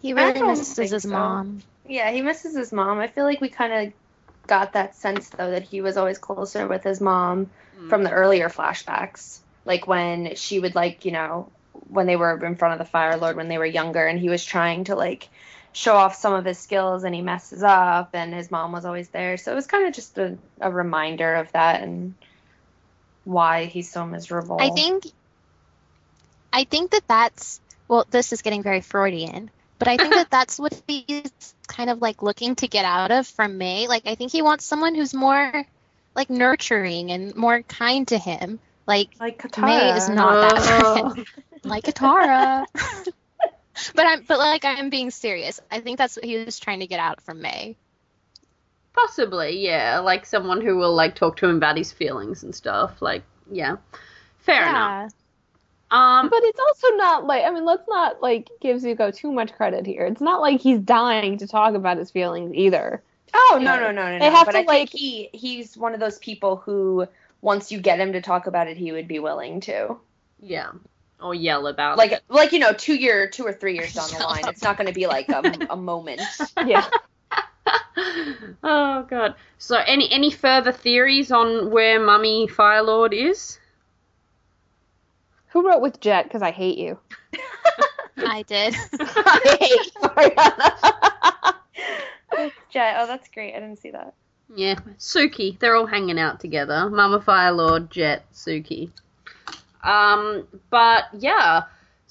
Speaker 3: He
Speaker 2: I
Speaker 3: really
Speaker 2: don't
Speaker 3: misses
Speaker 2: think
Speaker 3: his
Speaker 2: so.
Speaker 3: mom.
Speaker 2: Yeah, he misses his mom. I feel like we kind of got that sense, though, that he was always closer with his mom
Speaker 1: Mm.
Speaker 2: from the earlier flashbacks. Like when she would, like, you know, when they were in front of the Fire Lord when they were younger, and he was trying to, like, show off some of his skills, and he messes up, and his mom was always there. So it was kind of just a, a reminder of that and why he's so miserable.
Speaker 3: I think, I think that that's, well, this is getting very Freudian, but I think that that's what he's kind of like looking to get out of from May. Like, I think he wants someone who's more like nurturing and more kind to him. Like,
Speaker 2: Like Katara.
Speaker 3: May is not that
Speaker 1: Oh.
Speaker 3: friend. Like Katara. but I'm, but like, I'm being serious. I think that's what he was trying to get out from May.
Speaker 1: Possibly, yeah. Like someone who will like talk to him about his feelings and stuff. Like, yeah. Fair enough. Um,
Speaker 4: But it's also not like, I mean, let's not like give Zuko too much credit here. It's not like he's dying to talk about his feelings either.
Speaker 2: Oh, no,
Speaker 4: Yeah.
Speaker 2: no, no, no,
Speaker 4: They
Speaker 2: no.
Speaker 4: have
Speaker 2: But
Speaker 4: to,
Speaker 2: I think
Speaker 4: like-
Speaker 2: he, he's one of those people who, once you get him to talk about it, he would be willing to.
Speaker 1: yeah. Or yell about it.
Speaker 2: Like, like you know, two year, two or three years down the
Speaker 3: Shut
Speaker 2: line,
Speaker 3: up.
Speaker 2: it's not going to be like a, a moment.
Speaker 4: Yeah.
Speaker 1: Oh god. So any any further theories on where Mummy Firelord is?
Speaker 4: Who wrote with Jet? Because I hate you.
Speaker 3: I did.
Speaker 4: I hate Ariana.
Speaker 2: Jet, oh, that's great. I didn't see that.
Speaker 1: Yeah. Suki. They're all hanging out together. Mama Firelord, Jet, Suki. Um, but yeah.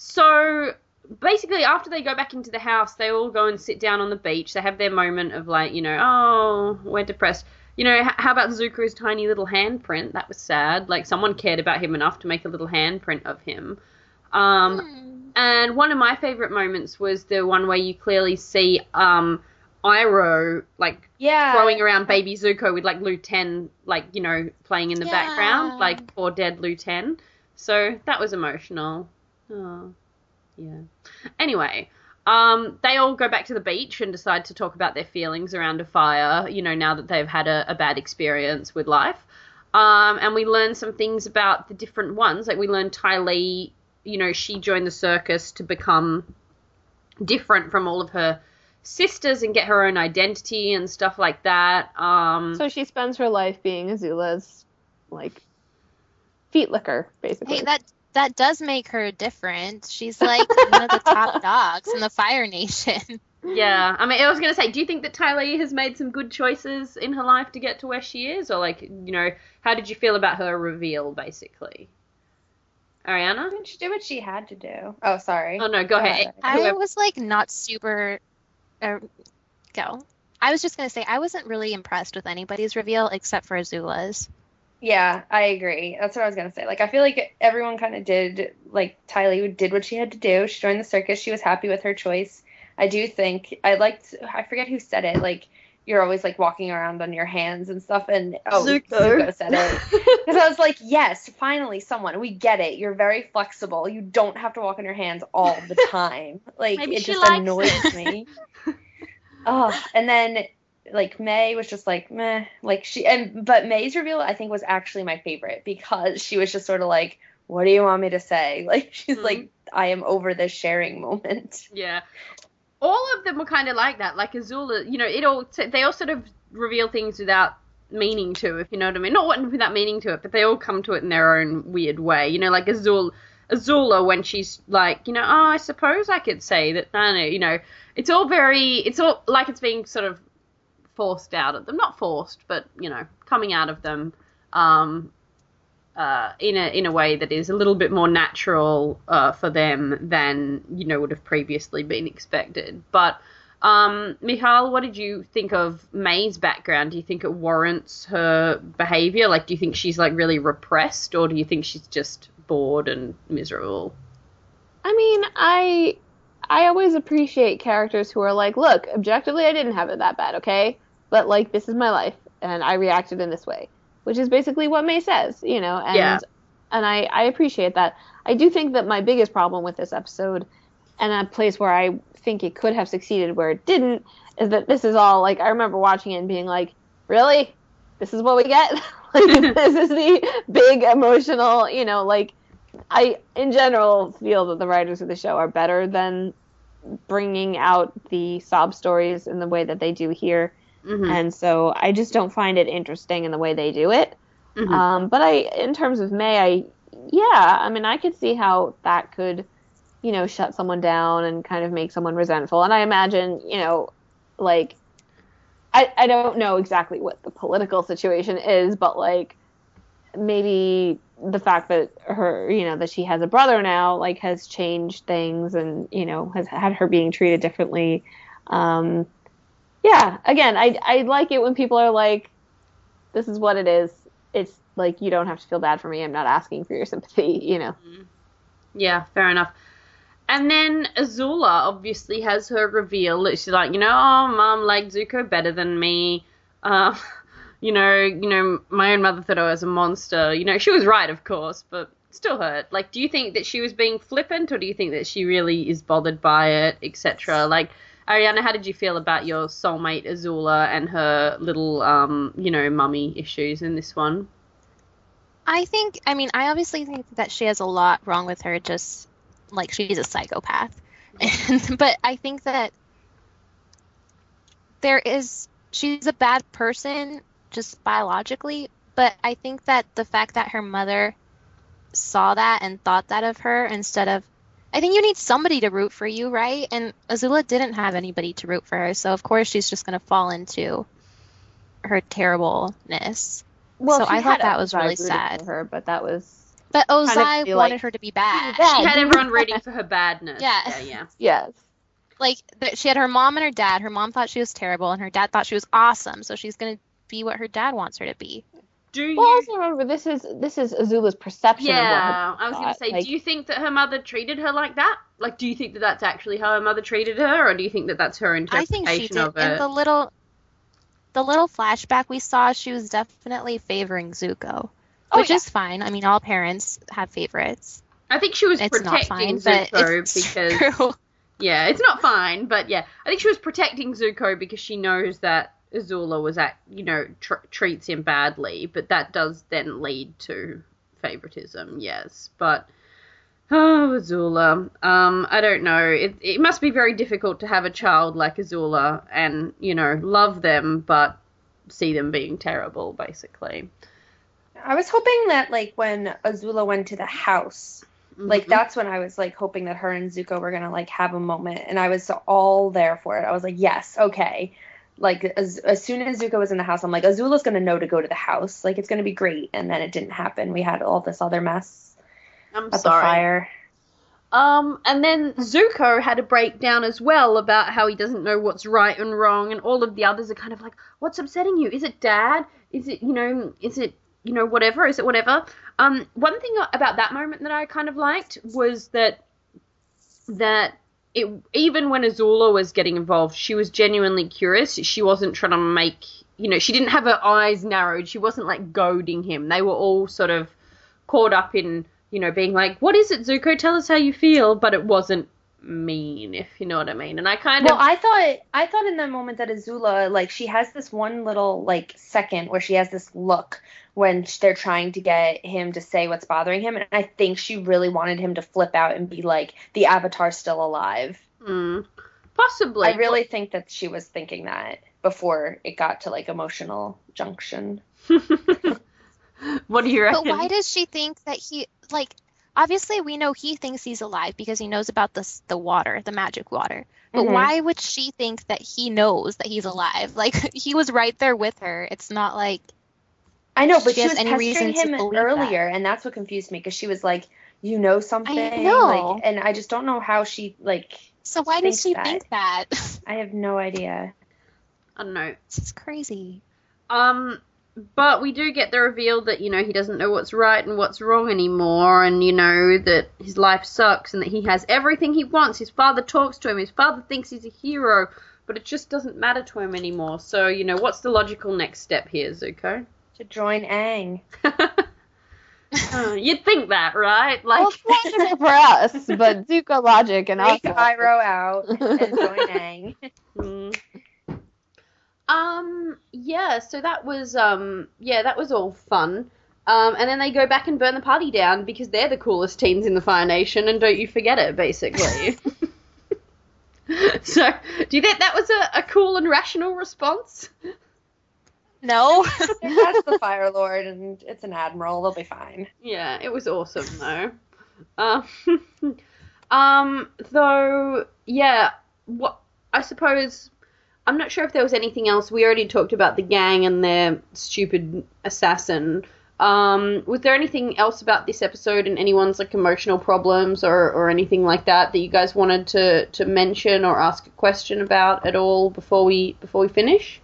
Speaker 1: So basically after they go back into the house, they all go and sit down on the beach. They have their moment of like, you know, oh, we're depressed. You know, h- how about Zuko's tiny little handprint? That was sad. Like, someone cared about him enough to make a little handprint of him. Um,
Speaker 3: Hmm.
Speaker 1: and one of my favourite moments was the one where you clearly see um, Iroh, like,
Speaker 2: Yeah.
Speaker 1: throwing around baby Zuko with, like, Luten, like, you know, playing in the
Speaker 3: Yeah.
Speaker 1: background, like, poor dead Luten. So that was emotional. Oh, yeah. Anyway, um, they all go back to the beach and decide to talk about their feelings around a fire, you know, now that they've had a, a bad experience with life. Um, and we learn some things about the different ones. Like, we learned Ty Lee, you know, she joined the circus to become different from all of her sisters and get her own identity and stuff like that. Um,
Speaker 4: So she spends her life being Azula's, like, feet licker, basically.
Speaker 3: Hey, that that does make her different. She's like one of the top dogs in the Fire Nation.
Speaker 1: Yeah, I mean, I was going to say, do you think that Ty Lee has made some good choices in her life to get to where she is? Or, like, you know, how did you feel about her reveal, basically? Ariana?
Speaker 2: She did what she had to do. Oh, sorry.
Speaker 1: Oh, no, go ahead.
Speaker 3: I
Speaker 1: Whoever-
Speaker 3: was like not super. Uh, go. I was just gonna say I wasn't really impressed with anybody's reveal except for Azula's.
Speaker 2: Yeah, I agree. That's what I was gonna say. Like, I feel like everyone kind of did, like, Ty Lee did what she had to do. She joined the circus. She was happy with her choice. I do think, I liked, I forget who said it, like, you're always, like, walking around on your hands and stuff, and, oh,
Speaker 1: Zuko.
Speaker 2: Zuko said it. Because I was like, yes, finally someone, we get it. You're very flexible. You don't have to walk on your hands all the time. Like,
Speaker 1: Maybe
Speaker 2: it
Speaker 1: she
Speaker 2: just
Speaker 1: likes
Speaker 2: annoys
Speaker 1: it.
Speaker 2: me. Oh, and then, like, May was just like, meh. Like, she, and, but May's reveal, I think, was actually my favorite because she was just sort of like, what do you want me to say? Like, she's
Speaker 1: Mhm.
Speaker 2: like, I am over this sharing moment.
Speaker 1: Yeah. All of them were kind of like that. Like, Azula, you know, it all, they all sort of reveal things without meaning to, if you know what I mean. Not without meaning to it, but they all come to it in their own weird way. You know, like Azula, Azula when she's like, you know, oh, I suppose I could say that, I don't know, you know, it's all very, it's all like it's being sort of forced out of them. Not forced, but, you know, coming out of them um, uh, in a in a way that is a little bit more natural uh, for them than, you know, would have previously been expected. But, um, Michal, what did you think of May's background? Do you think it warrants her behaviour? Like, do you think she's, like, really repressed, or do you think she's just bored and miserable?
Speaker 4: I mean, I I always appreciate characters who are like, look, objectively, I didn't have it that bad, okay? But, like, this is my life, and I reacted in this way, which is basically what May says, you know? And,
Speaker 1: Yeah.
Speaker 4: and I, I appreciate that. I do think that my biggest problem with this episode, and a place where I think it could have succeeded where it didn't, is that this is all, like, I remember watching it and being like, really? This is what we get? Like, this is the big emotional, you know, like, I, in general, feel that the writers of the show are better than bringing out the sob stories in the way that they do here.
Speaker 1: Mm-hmm.
Speaker 4: And so I just don't find it interesting in the way they do it.
Speaker 1: Mm-hmm.
Speaker 4: Um, but I, in terms of May, I, yeah, I mean, I could see how that could, you know, shut someone down and kind of make someone resentful. And I imagine, you know, like, I, I don't know exactly what the political situation is, but like, maybe the fact that her, you know, that she has a brother now, like, has changed things and, you know, has had her being treated differently. Um, yeah, again, I, I like it when people are like, this is what it is. It's like, you don't have to feel bad for me. I'm not asking for your sympathy, you know.
Speaker 1: Yeah, fair enough. And then Azula obviously has her reveal. She's like, you know, oh, Mom liked Zuko better than me. Uh, you know, you know, my own mother thought I was a monster. You know, she was right, of course, but still hurt. Like, do you think that she was being flippant, or do you think that she really is bothered by it, et cetera? Like, Ariana, how did you feel about your soulmate Azula and her little, um, you know, mummy issues in this one?
Speaker 3: I think, I mean, I obviously think that she has a lot wrong with her, just like she's a psychopath. And, but I think that there is, she's a bad person just biologically, but I think that the fact that her mother saw that and thought that of her instead of, I think you need somebody to root for you, right? And Azula didn't have anybody to root for her, so of course she's just going to fall into her terribleness.
Speaker 4: Well,
Speaker 3: so
Speaker 4: she
Speaker 3: I thought
Speaker 4: had
Speaker 3: that was
Speaker 4: Ozai
Speaker 3: really
Speaker 4: rooting
Speaker 3: sad.
Speaker 4: for her, but that was
Speaker 3: But
Speaker 4: kind of
Speaker 3: Ozai
Speaker 4: feel
Speaker 3: wanted
Speaker 4: like-
Speaker 3: her to be bad.
Speaker 1: She had everyone rooting for her badness.
Speaker 3: Yeah.
Speaker 1: Yeah, yeah.
Speaker 4: yes.
Speaker 3: Like, th- she had her mom and her dad. Her mom thought she was terrible, and her dad thought she was awesome, so she's going to be what her dad wants her to be.
Speaker 1: Do you...
Speaker 4: Well, also remember, this is this is Azula's perception
Speaker 1: Yeah,
Speaker 4: of what her
Speaker 1: I was going to
Speaker 4: thought.
Speaker 1: say,
Speaker 4: Like,
Speaker 1: do you think that her mother treated her like that? Like, do you think that that's actually how her mother treated her, or do you think that that's her
Speaker 3: I
Speaker 1: interpretation
Speaker 3: think she did.
Speaker 1: of
Speaker 3: In
Speaker 1: it?
Speaker 3: the little, the little flashback we saw, she was definitely favoring Zuko,
Speaker 4: Oh,
Speaker 3: which
Speaker 4: yeah.
Speaker 3: is fine. I mean, all parents have favorites.
Speaker 1: I think she was
Speaker 3: It's not
Speaker 1: protecting
Speaker 3: fine, but
Speaker 1: Zuko
Speaker 3: it's
Speaker 1: because...
Speaker 3: true.
Speaker 1: Yeah, it's not fine, but yeah. I think she was protecting Zuko because she knows that Azula was at, you know, tr- treats him badly, but that does then lead to favoritism, yes. But, oh, Azula, um, I don't know. It, it must be very difficult to have a child like Azula and, you know, love them, but see them being terrible, basically.
Speaker 2: I was hoping that, like, when Azula went to the house, like,
Speaker 1: Mhm.
Speaker 2: that's when I was, like, hoping that her and Zuko were gonna, like, have a moment, and I was all there for it. I was like, yes, okay. Like, as, as soon as Zuko was in the house, I'm like, Azula's gonna know to go to the house. Like, it's gonna be great. And then it didn't happen. We had all this other mess
Speaker 1: I'm
Speaker 2: at the
Speaker 1: sorry.
Speaker 2: fire.
Speaker 1: Um, and then Zuko had a breakdown as well about how he doesn't know what's right and wrong, and all of the others are kind of like, what's upsetting you? Is it Dad? Is it, you know, is it, you know, whatever? Is it whatever? Um, one thing about that moment that I kind of liked was that, that it, even when Azula was getting involved, she was genuinely curious. She wasn't trying to make, you know, she didn't have her eyes narrowed. She wasn't, like, goading him. They were all sort of caught up in, you know, being like, what is it, Zuko? Tell us how you feel. But it wasn't mean, if you know what I mean. And I kind
Speaker 2: Well,
Speaker 1: of...
Speaker 2: I thought I thought in that moment that Azula, like, she has this one little, like, second where she has this look when they're trying to get him to say what's bothering him, and I think she really wanted him to flip out and be like, the Avatar's still alive.
Speaker 1: Mm, possibly.
Speaker 2: I really think that she was thinking that before it got to, like, emotional junction.
Speaker 1: What do you reckon?
Speaker 3: But why does she think that he, like, obviously we know he thinks he's alive because he knows about the, the water, the magic water. But
Speaker 2: Mhm.
Speaker 3: why would she think that he knows that he's alive? Like, he was right there with her. It's not like...
Speaker 2: I know, but
Speaker 3: she
Speaker 2: she,
Speaker 3: has
Speaker 2: was
Speaker 3: any
Speaker 2: pestering
Speaker 3: reason to
Speaker 2: him
Speaker 3: believe
Speaker 2: earlier, and that's what confused me, because she was like, you know something?
Speaker 3: know.
Speaker 2: Like, and I just don't know how she, like,
Speaker 3: So why does
Speaker 2: Think
Speaker 3: she
Speaker 2: that.
Speaker 3: think that?
Speaker 2: I have no idea.
Speaker 1: I don't know.
Speaker 3: This is crazy.
Speaker 1: Um, but we do get the reveal that, you know, he doesn't know what's right and what's wrong anymore, and, you know, that his life sucks and that he has everything he wants. His father talks to him. His father thinks he's a hero, but it just doesn't matter to him anymore. So, you know, what's the logical next step here, Zuko?
Speaker 2: To join Aang.
Speaker 1: Uh, you'd think that, right? Like,
Speaker 4: Well, it's logical for us, but Zuko logic and us.
Speaker 2: Take Iroh out and join Aang.
Speaker 1: Mm. Um, yeah, so that was, um, yeah, that was all fun. Um, and then they go back and burn the party down because they're the coolest teens in the Fire Nation, and don't you forget it, basically. So, do you think that was a, a cool and rational response?
Speaker 3: No.
Speaker 2: That's the Fire Lord, and it's an admiral. They'll be fine.
Speaker 1: Yeah, it was awesome though. Um, um, though, yeah, what I suppose I'm not sure if there was anything else. We already talked about the gang and their stupid assassin. Um, was there anything else about this episode and anyone's like emotional problems or, or anything like that that you guys wanted to, to mention or ask a question about at all before we before we finish?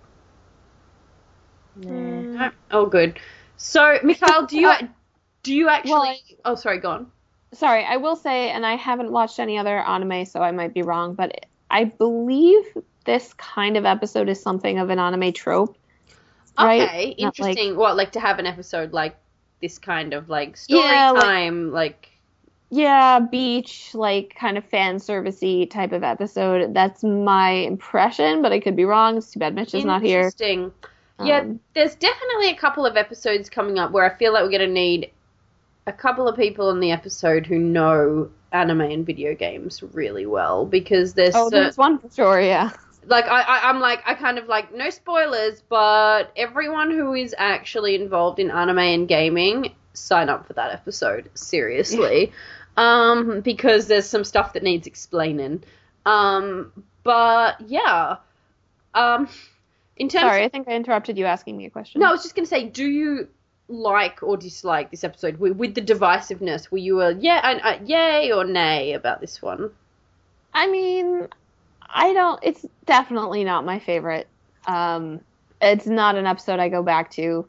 Speaker 2: Mm.
Speaker 1: No? Oh, good. So, Mikhail, do you
Speaker 4: Uh,
Speaker 1: do you actually?
Speaker 4: well, I-
Speaker 1: oh, sorry, go on.
Speaker 4: Sorry, I will say, and I haven't watched any other anime, so I might be wrong, but I believe this kind of episode is something of an anime trope. Right?
Speaker 1: Okay,
Speaker 4: Not like-
Speaker 1: interesting. What, like to have an episode like this kind of like story
Speaker 4: Yeah, like-
Speaker 1: time, like,
Speaker 4: Yeah, beach, like kind of fan servicey type of episode. That's my impression, but I could be wrong. It's too bad Mitch is not here.
Speaker 1: interesting. Yeah,
Speaker 4: Um,
Speaker 1: there's definitely a couple of episodes coming up where I feel like we're going to need a couple of people in the episode who know anime and video games really well, because there's
Speaker 4: Oh,
Speaker 1: cer-
Speaker 4: there's one for sure, yeah.
Speaker 1: like I, I I'm like I kind of like no spoilers, but everyone who is actually involved in anime and gaming, sign up for that episode, seriously. um because there's some stuff that needs explaining. Um but yeah. Um in terms
Speaker 4: Sorry, I think I interrupted you asking me a question.
Speaker 1: No, I was just going to say, do you like or dislike this episode with, with the divisiveness? Were you a yeah, a, a yay or nay about this one?
Speaker 4: I mean, I don't. It's definitely not my favorite. Um, it's not an episode I go back to,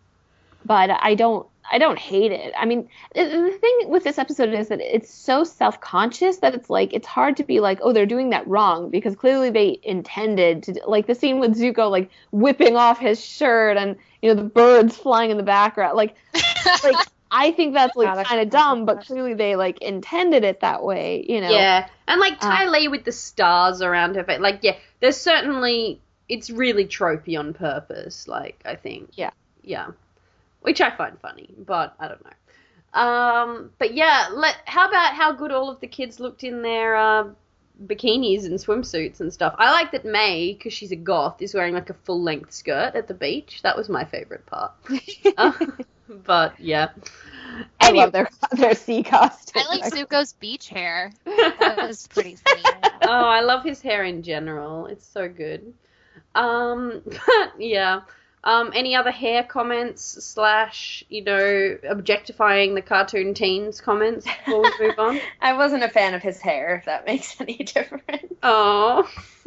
Speaker 4: but I don't. I don't hate it. I mean, the, the thing with this episode is that it's so self-conscious that it's like it's hard to be like, oh, they're doing that wrong, because clearly they intended to. Like the scene with Zuko like whipping off his shirt and you know the birds flying in the background. Like, like I think that's
Speaker 2: Yeah,
Speaker 4: like
Speaker 2: that's
Speaker 4: kind of dumb, but clearly they like intended it that way. You know.
Speaker 1: Yeah, and like Ty
Speaker 4: Uh,
Speaker 1: Lee with the stars around her face. Like, yeah, there's certainly it's really tropey on purpose. Like, I think.
Speaker 4: Yeah.
Speaker 1: Yeah. Which I find funny, but I don't know. Um, but yeah, let, how about how good all of the kids looked in their uh, bikinis and swimsuits and stuff. I like that May, because she's a goth, is wearing like a full-length skirt at the beach. That was my favourite part. uh, but yeah.
Speaker 4: I
Speaker 1: Anyway.
Speaker 4: love their their sea costume.
Speaker 3: I like Zuko's beach hair. That was pretty funny.
Speaker 1: Oh, I love his hair in general. It's so good. Um, but yeah. Um, any other hair comments slash, you know, objectifying the cartoon teens comments before we move on?
Speaker 2: I wasn't a fan of his hair, if that makes any difference.
Speaker 1: Oh.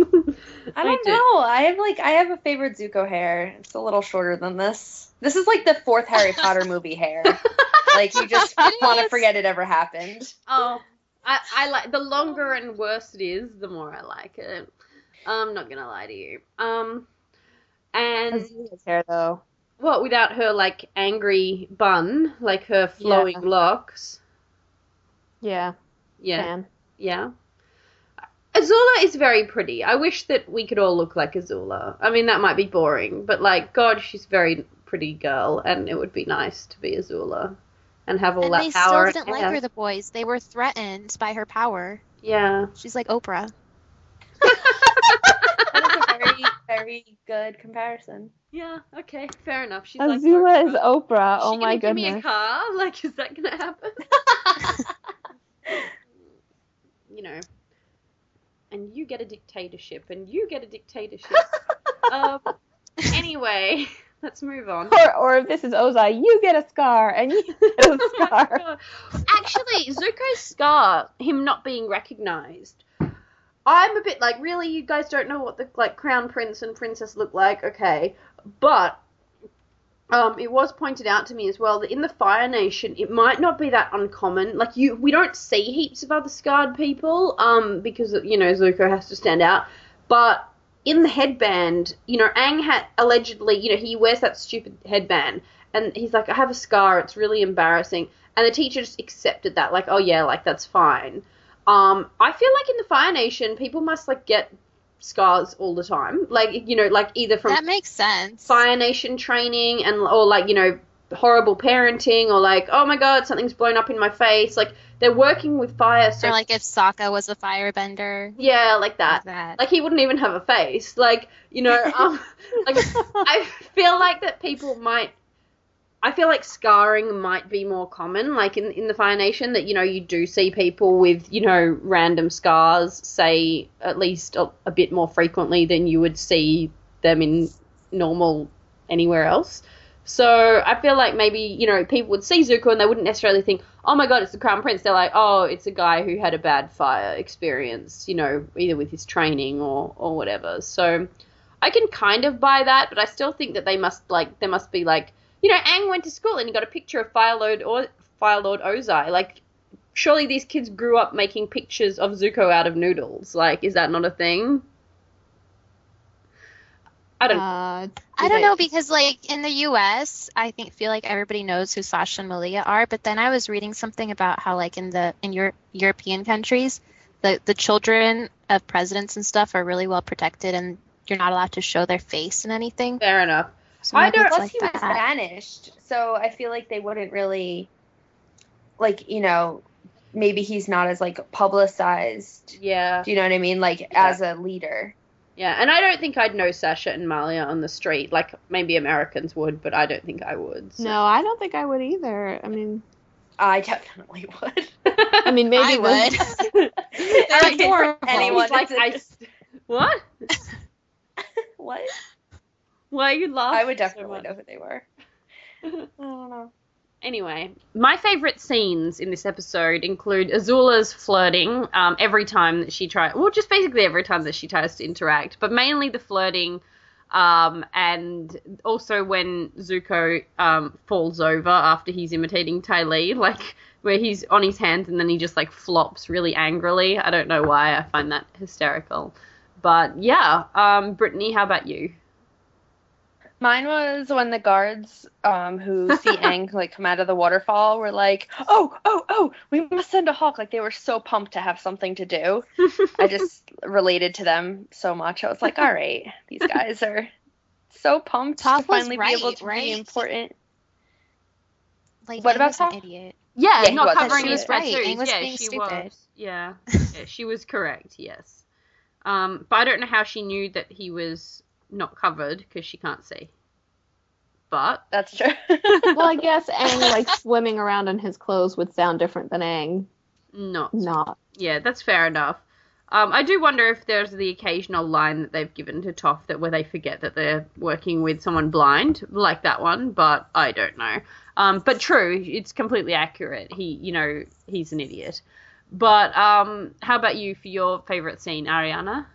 Speaker 2: I don't know. I have like I have a favorite Zuko hair. It's a little shorter than this. This is like the fourth Harry Potter movie hair. Like you just
Speaker 3: It
Speaker 2: want to
Speaker 3: is.
Speaker 2: forget it ever happened.
Speaker 1: Oh, I, I like the longer and worse it is, the more I like it. I'm not gonna lie to you. Um, and
Speaker 4: Azula's hair though.
Speaker 1: what without her like angry bun, like her flowing
Speaker 4: Yeah.
Speaker 1: locks?
Speaker 4: Yeah.
Speaker 1: Yeah,
Speaker 4: Fan.
Speaker 1: yeah. Azula is very pretty. I wish that we could all look like Azula. I mean, that might be boring, but like, God, she's a very pretty girl, and it would be nice to be Azula and have all
Speaker 3: And
Speaker 1: that
Speaker 3: they
Speaker 1: power.
Speaker 3: still didn't
Speaker 1: and
Speaker 3: like
Speaker 1: hair.
Speaker 3: her, the boys. They were threatened by her power.
Speaker 1: Yeah.
Speaker 3: She's like Oprah.
Speaker 2: That is a very, very good comparison.
Speaker 1: Yeah, okay, fair enough. She's like
Speaker 4: Azula is
Speaker 1: Oprah.
Speaker 4: Oprah.
Speaker 1: Is
Speaker 4: Oh
Speaker 1: she
Speaker 4: my
Speaker 1: gonna give me a
Speaker 4: goodness.
Speaker 1: car? Like, is that gonna happen? You know. And you get a dictatorship, and you get a dictatorship. um, anyway, let's move on.
Speaker 4: Or, or if this is Ozai, you get a scar and you get a
Speaker 1: Oh my
Speaker 4: scar.
Speaker 1: God. Actually, Zuko's scar, him not being recognized, I'm a bit like, really, you guys don't know what the like crown prince and princess look like? Okay, but um, it was pointed out to me as well that in the Fire Nation, it might not be that uncommon. Like you, we don't see heaps of other scarred people, um, because you know Zuko has to stand out. But in the headband, you know, Aang had allegedly, you know, he wears that stupid headband, and he's like, I have a scar. It's really embarrassing. And the teacher just accepted that, like, oh yeah, like that's fine. Um, I feel like in the Fire Nation, people must like get scars all the time, like you know, like either from
Speaker 3: That makes sense.
Speaker 1: Fire Nation training and or like you know horrible parenting or like, oh my god, something's blown up in my face. Like, they're working with fire. So
Speaker 3: or like if Sokka was a firebender.
Speaker 1: Yeah, like that.
Speaker 3: Like that.
Speaker 1: Like, he wouldn't even have a face. Like, you know, um, like, I feel like that people might, I feel like scarring might be more common, like in, in the Fire Nation, that, you know, you do see people with, you know, random scars, say, at least a, a bit more frequently than you would see them in normal anywhere else. So I feel like maybe, you know, people would see Zuko and they wouldn't necessarily think, oh my god, it's the Crown Prince. They're like, oh, it's a guy who had a bad fire experience, you know, either with his training or, or whatever. So I can kind of buy that, but I still think that they must, like, there must be, like, you know, Aang went to school and he got a picture of Fire Lord, or Fire Lord Ozai. Like, surely these kids grew up making pictures of Zuko out of noodles. Like, is that not a thing? I don't
Speaker 4: Uh,
Speaker 3: I don't know, because like in the U S, I think feel like everybody knows who Sasha and Malia are, but then I was reading something about how like in the in your European countries, the the children of presidents and stuff are really well protected, and you're not allowed to show their face in anything.
Speaker 1: Fair enough.
Speaker 3: So
Speaker 1: I
Speaker 3: maybe
Speaker 1: don't-
Speaker 3: it's
Speaker 2: Plus,
Speaker 3: like
Speaker 2: he was
Speaker 3: that.
Speaker 2: banished, so I feel like they wouldn't really, like, you know, maybe he's not as, like, publicized.
Speaker 1: Yeah.
Speaker 2: Do you know what I mean? Like, as a leader.
Speaker 1: Yeah, and I don't think I'd know Sasha and Malia on the street. Like, maybe Americans would, but I don't think I would. So.
Speaker 4: no, I don't think I would either. I mean,
Speaker 2: I definitely would.
Speaker 4: I mean, maybe
Speaker 3: I
Speaker 4: the-
Speaker 3: would.
Speaker 2: They're
Speaker 4: They're adorable.
Speaker 2: anyone
Speaker 1: like,
Speaker 2: is-
Speaker 1: I... What?
Speaker 2: What?
Speaker 1: Why are you laughing
Speaker 2: I would
Speaker 1: so
Speaker 2: definitely
Speaker 1: much?
Speaker 2: know who they were. I don't know.
Speaker 1: Anyway, my favourite scenes in this episode include Azula's flirting um, every time that she tries, well, just basically every time that she tries to interact, but mainly the flirting, um, and also when Zuko um, falls over after he's imitating Ty Lee, like where he's on his hands and then he just like flops really angrily. I don't know why, I find that hysterical. But yeah, um, Brittany, how about you?
Speaker 2: Mine was when the guards um, who see Aang like come out of the waterfall were like, oh, oh, oh, we must send a hawk. Like, they were so pumped to have something to do. I just related to them so much. I was like, all right, these guys are so pumped
Speaker 3: Toph
Speaker 2: to finally
Speaker 3: was
Speaker 2: be able
Speaker 3: right,
Speaker 2: to
Speaker 3: right?
Speaker 2: be important.
Speaker 3: Like,
Speaker 2: What
Speaker 3: Aang
Speaker 2: about
Speaker 3: was an
Speaker 2: Toph?
Speaker 3: idiot.
Speaker 1: Yeah,
Speaker 2: Yeah, he
Speaker 1: not
Speaker 2: was.
Speaker 1: covering
Speaker 2: She
Speaker 1: his
Speaker 2: was
Speaker 3: right.
Speaker 1: tattoos.
Speaker 3: Aang was
Speaker 1: yeah,
Speaker 3: being
Speaker 1: she
Speaker 3: stupid.
Speaker 1: was. Yeah. yeah, she was correct. Yes, um, but I don't know how she knew that he was not covered because she can't see. But
Speaker 2: That's true.
Speaker 4: well, I guess Aang like swimming around in his clothes would sound different than Aang
Speaker 1: not.
Speaker 4: not.
Speaker 1: Yeah, that's fair enough. Um, I do wonder if there's the occasional line that they've given to Toph that where they forget that they're working with someone blind, like that one, but I don't know. Um, but true, it's completely accurate. He, you know, he's an idiot. But um, how about you for your favourite scene, Ariana?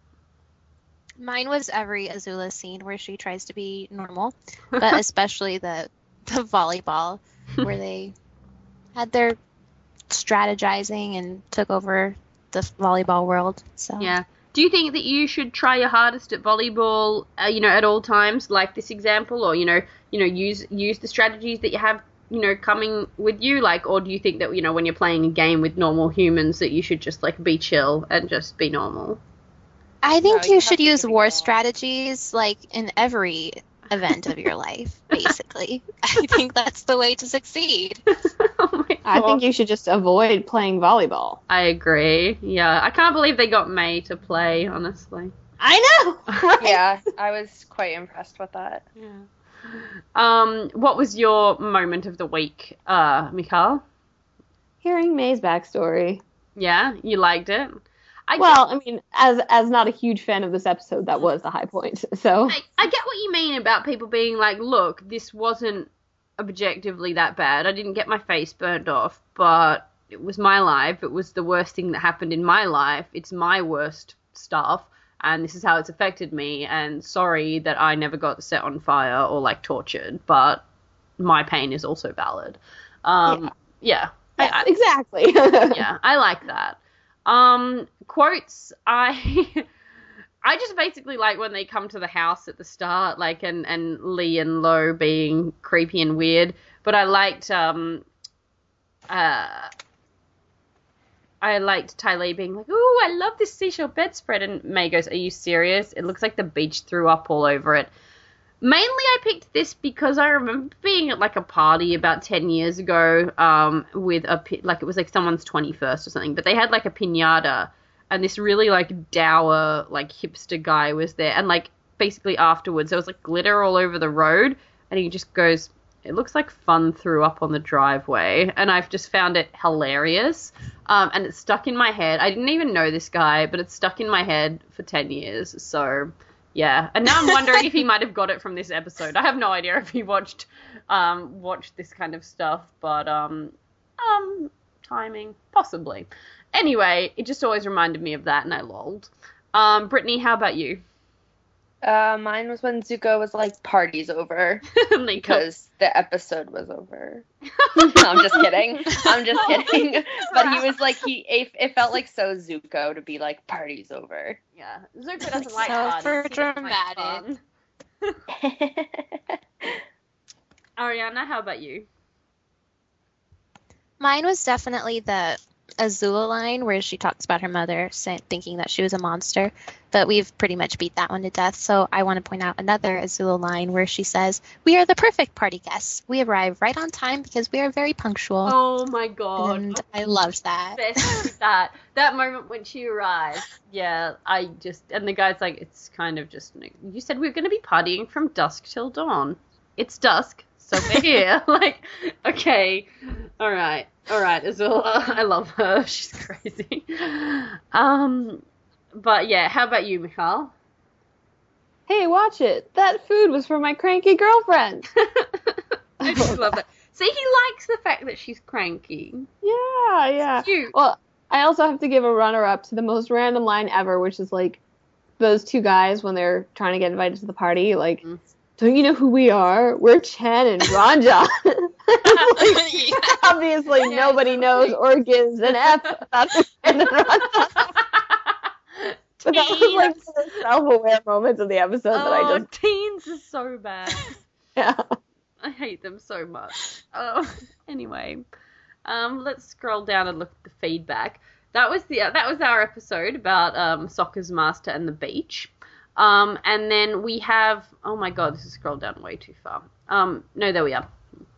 Speaker 3: Mine was every Azula scene where she tries to be normal, but especially the the volleyball where they had their strategizing and took over the volleyball world. So
Speaker 1: Yeah. Do you think that you should try your hardest at volleyball, uh, you know, at all times, like this example, or you know, you know, use use the strategies that you have, you know, coming with you, like, or do you think that, you know, when you're playing a game with normal humans, that you should just like be chill and just be normal?
Speaker 3: I think
Speaker 2: No,
Speaker 3: you
Speaker 2: you
Speaker 3: should
Speaker 2: have to
Speaker 3: use
Speaker 2: give it
Speaker 3: war
Speaker 2: your all.
Speaker 3: strategies like in every event of your life, basically. I think that's the way to succeed.
Speaker 1: Oh my
Speaker 4: I
Speaker 1: God.
Speaker 4: think you should just avoid playing volleyball.
Speaker 1: I agree. Yeah, I can't believe they got May to play, honestly.
Speaker 4: I know.
Speaker 2: Yeah, I was quite impressed with that.
Speaker 1: Yeah. Um, what was your moment of the week, uh, Mikhail?
Speaker 4: Hearing May's backstory.
Speaker 1: Yeah, you liked it? I
Speaker 4: Well, I mean, as as not a huge fan of this episode, that was the high point. So
Speaker 1: I, I get what you mean about people being like, look, this wasn't objectively that bad. I didn't get my face burned off, but it was my life. It was the worst thing that happened in my life. It's my worst stuff, and this is how it's affected me, and sorry that I never got set on fire or, like, tortured, but my pain is also valid. Um, yeah.
Speaker 4: yes,
Speaker 1: I, I,
Speaker 4: exactly.
Speaker 1: yeah, I like that. Um, quotes, I... I just basically like when they come to the house at the start, like, and, and Lee and Lo being creepy and weird. But I liked, um, uh, I liked Ty Lee being like, ooh, I love this seashell bedspread. And May goes, are you serious? It looks like the beach threw up all over it. Mainly I picked this because I remember being at like a party about ten years ago um, with a, like it was like someone's twenty-first or something, but they had like a piñata and this really like dour like hipster guy was there, and like basically afterwards there was like glitter all over the road and he just goes, it looks like fun threw up on the driveway, and I've just found it hilarious um, and it's stuck in my head. I didn't even know this guy, but it's stuck in my head for ten years, so... Yeah, and now I'm wondering if he might have got it from this episode. I have no idea if he watched um, watched this kind of stuff, but um, um, timing, possibly. Anyway, it just always reminded me of that, and I lolled. Um, Brittany, how about you?
Speaker 2: Uh, mine was when Zuko was like, party's over, because the episode was over. No, I'm just kidding. I'm just kidding. But he was like, he it, it felt like so Zuko to be like, party's over.
Speaker 1: Yeah, Zuko doesn't like
Speaker 3: so
Speaker 1: parties.
Speaker 3: for
Speaker 1: He doesn't like
Speaker 3: dramatic.
Speaker 1: fun. Ariana, how about you?
Speaker 3: Mine was definitely the Azula line where she talks about her mother say, thinking that she was a monster, but we've pretty much beat that one to death. So I want to point out another Azula line where she says, "We are the perfect party guests. We arrive right on time because we are very punctual."
Speaker 1: Oh my god.
Speaker 3: And I loved that.
Speaker 1: Obsessed with that. That moment when she arrived. Yeah, I just, and the guy's like, it's kind of just, you said we were going to be partying from dusk till dawn. It's dusk, so we're here. Like, okay, all right. All right, Azula, I love her. She's crazy. Um, but yeah, how about you, Michal?
Speaker 4: Hey, watch it. That food was for my cranky girlfriend.
Speaker 1: I just love that. See, he likes the fact that she's cranky.
Speaker 4: Yeah, yeah.
Speaker 1: Cute.
Speaker 4: Well, I also have to give a runner-up to the most random line ever, which is like those two guys when they're trying to get invited to the party, like, mm. don't you know who we are? We're Chen and Ranja. Like, obviously, yeah, nobody knows or gives an F about Chen and Ranja. But that was like the self-aware moments of the episode
Speaker 1: oh,
Speaker 4: that I just...
Speaker 1: teens are so bad.
Speaker 4: Yeah.
Speaker 1: I hate them so much. Oh, anyway, um, let's scroll down and look at the feedback. That was the that was our episode about um, Sokka's master and the beach. Um, and then we have, oh my god, this is scrolled down way too far. Um, no, there we are.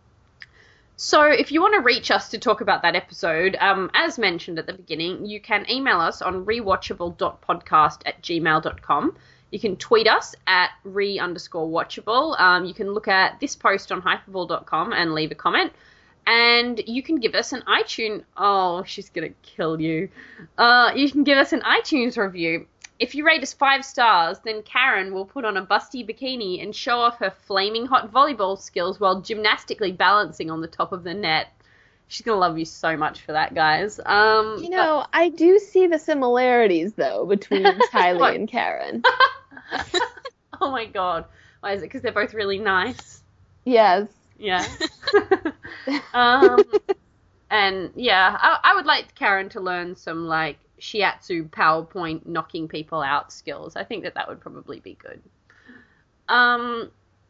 Speaker 1: So if you want to reach us to talk about that episode, um, as mentioned at the beginning, you can email us on rewatchable dot podcast at gmail dot com. You can tweet us at re underscore watchable. Um, you can look at this post on hyperball dot com and leave a comment. And you can give us an iTunes... Oh, she's going to kill you. Uh, you can give us an iTunes review. If you rate us five stars, then Karen will put on a busty bikini and show off her flaming hot volleyball skills while gymnastically balancing on the top of the net. She's going to love you so much for that, guys. Um,
Speaker 4: you know, but... I do see the similarities, though, between Tylee and Karen.
Speaker 1: Oh, my God. Why is it? Because they're both really nice?
Speaker 4: Yes.
Speaker 1: Yeah. um, and, yeah, I, I would like Karen to learn some, like, shiatsu PowerPoint knocking people out skills. I think that that would probably be good. Um,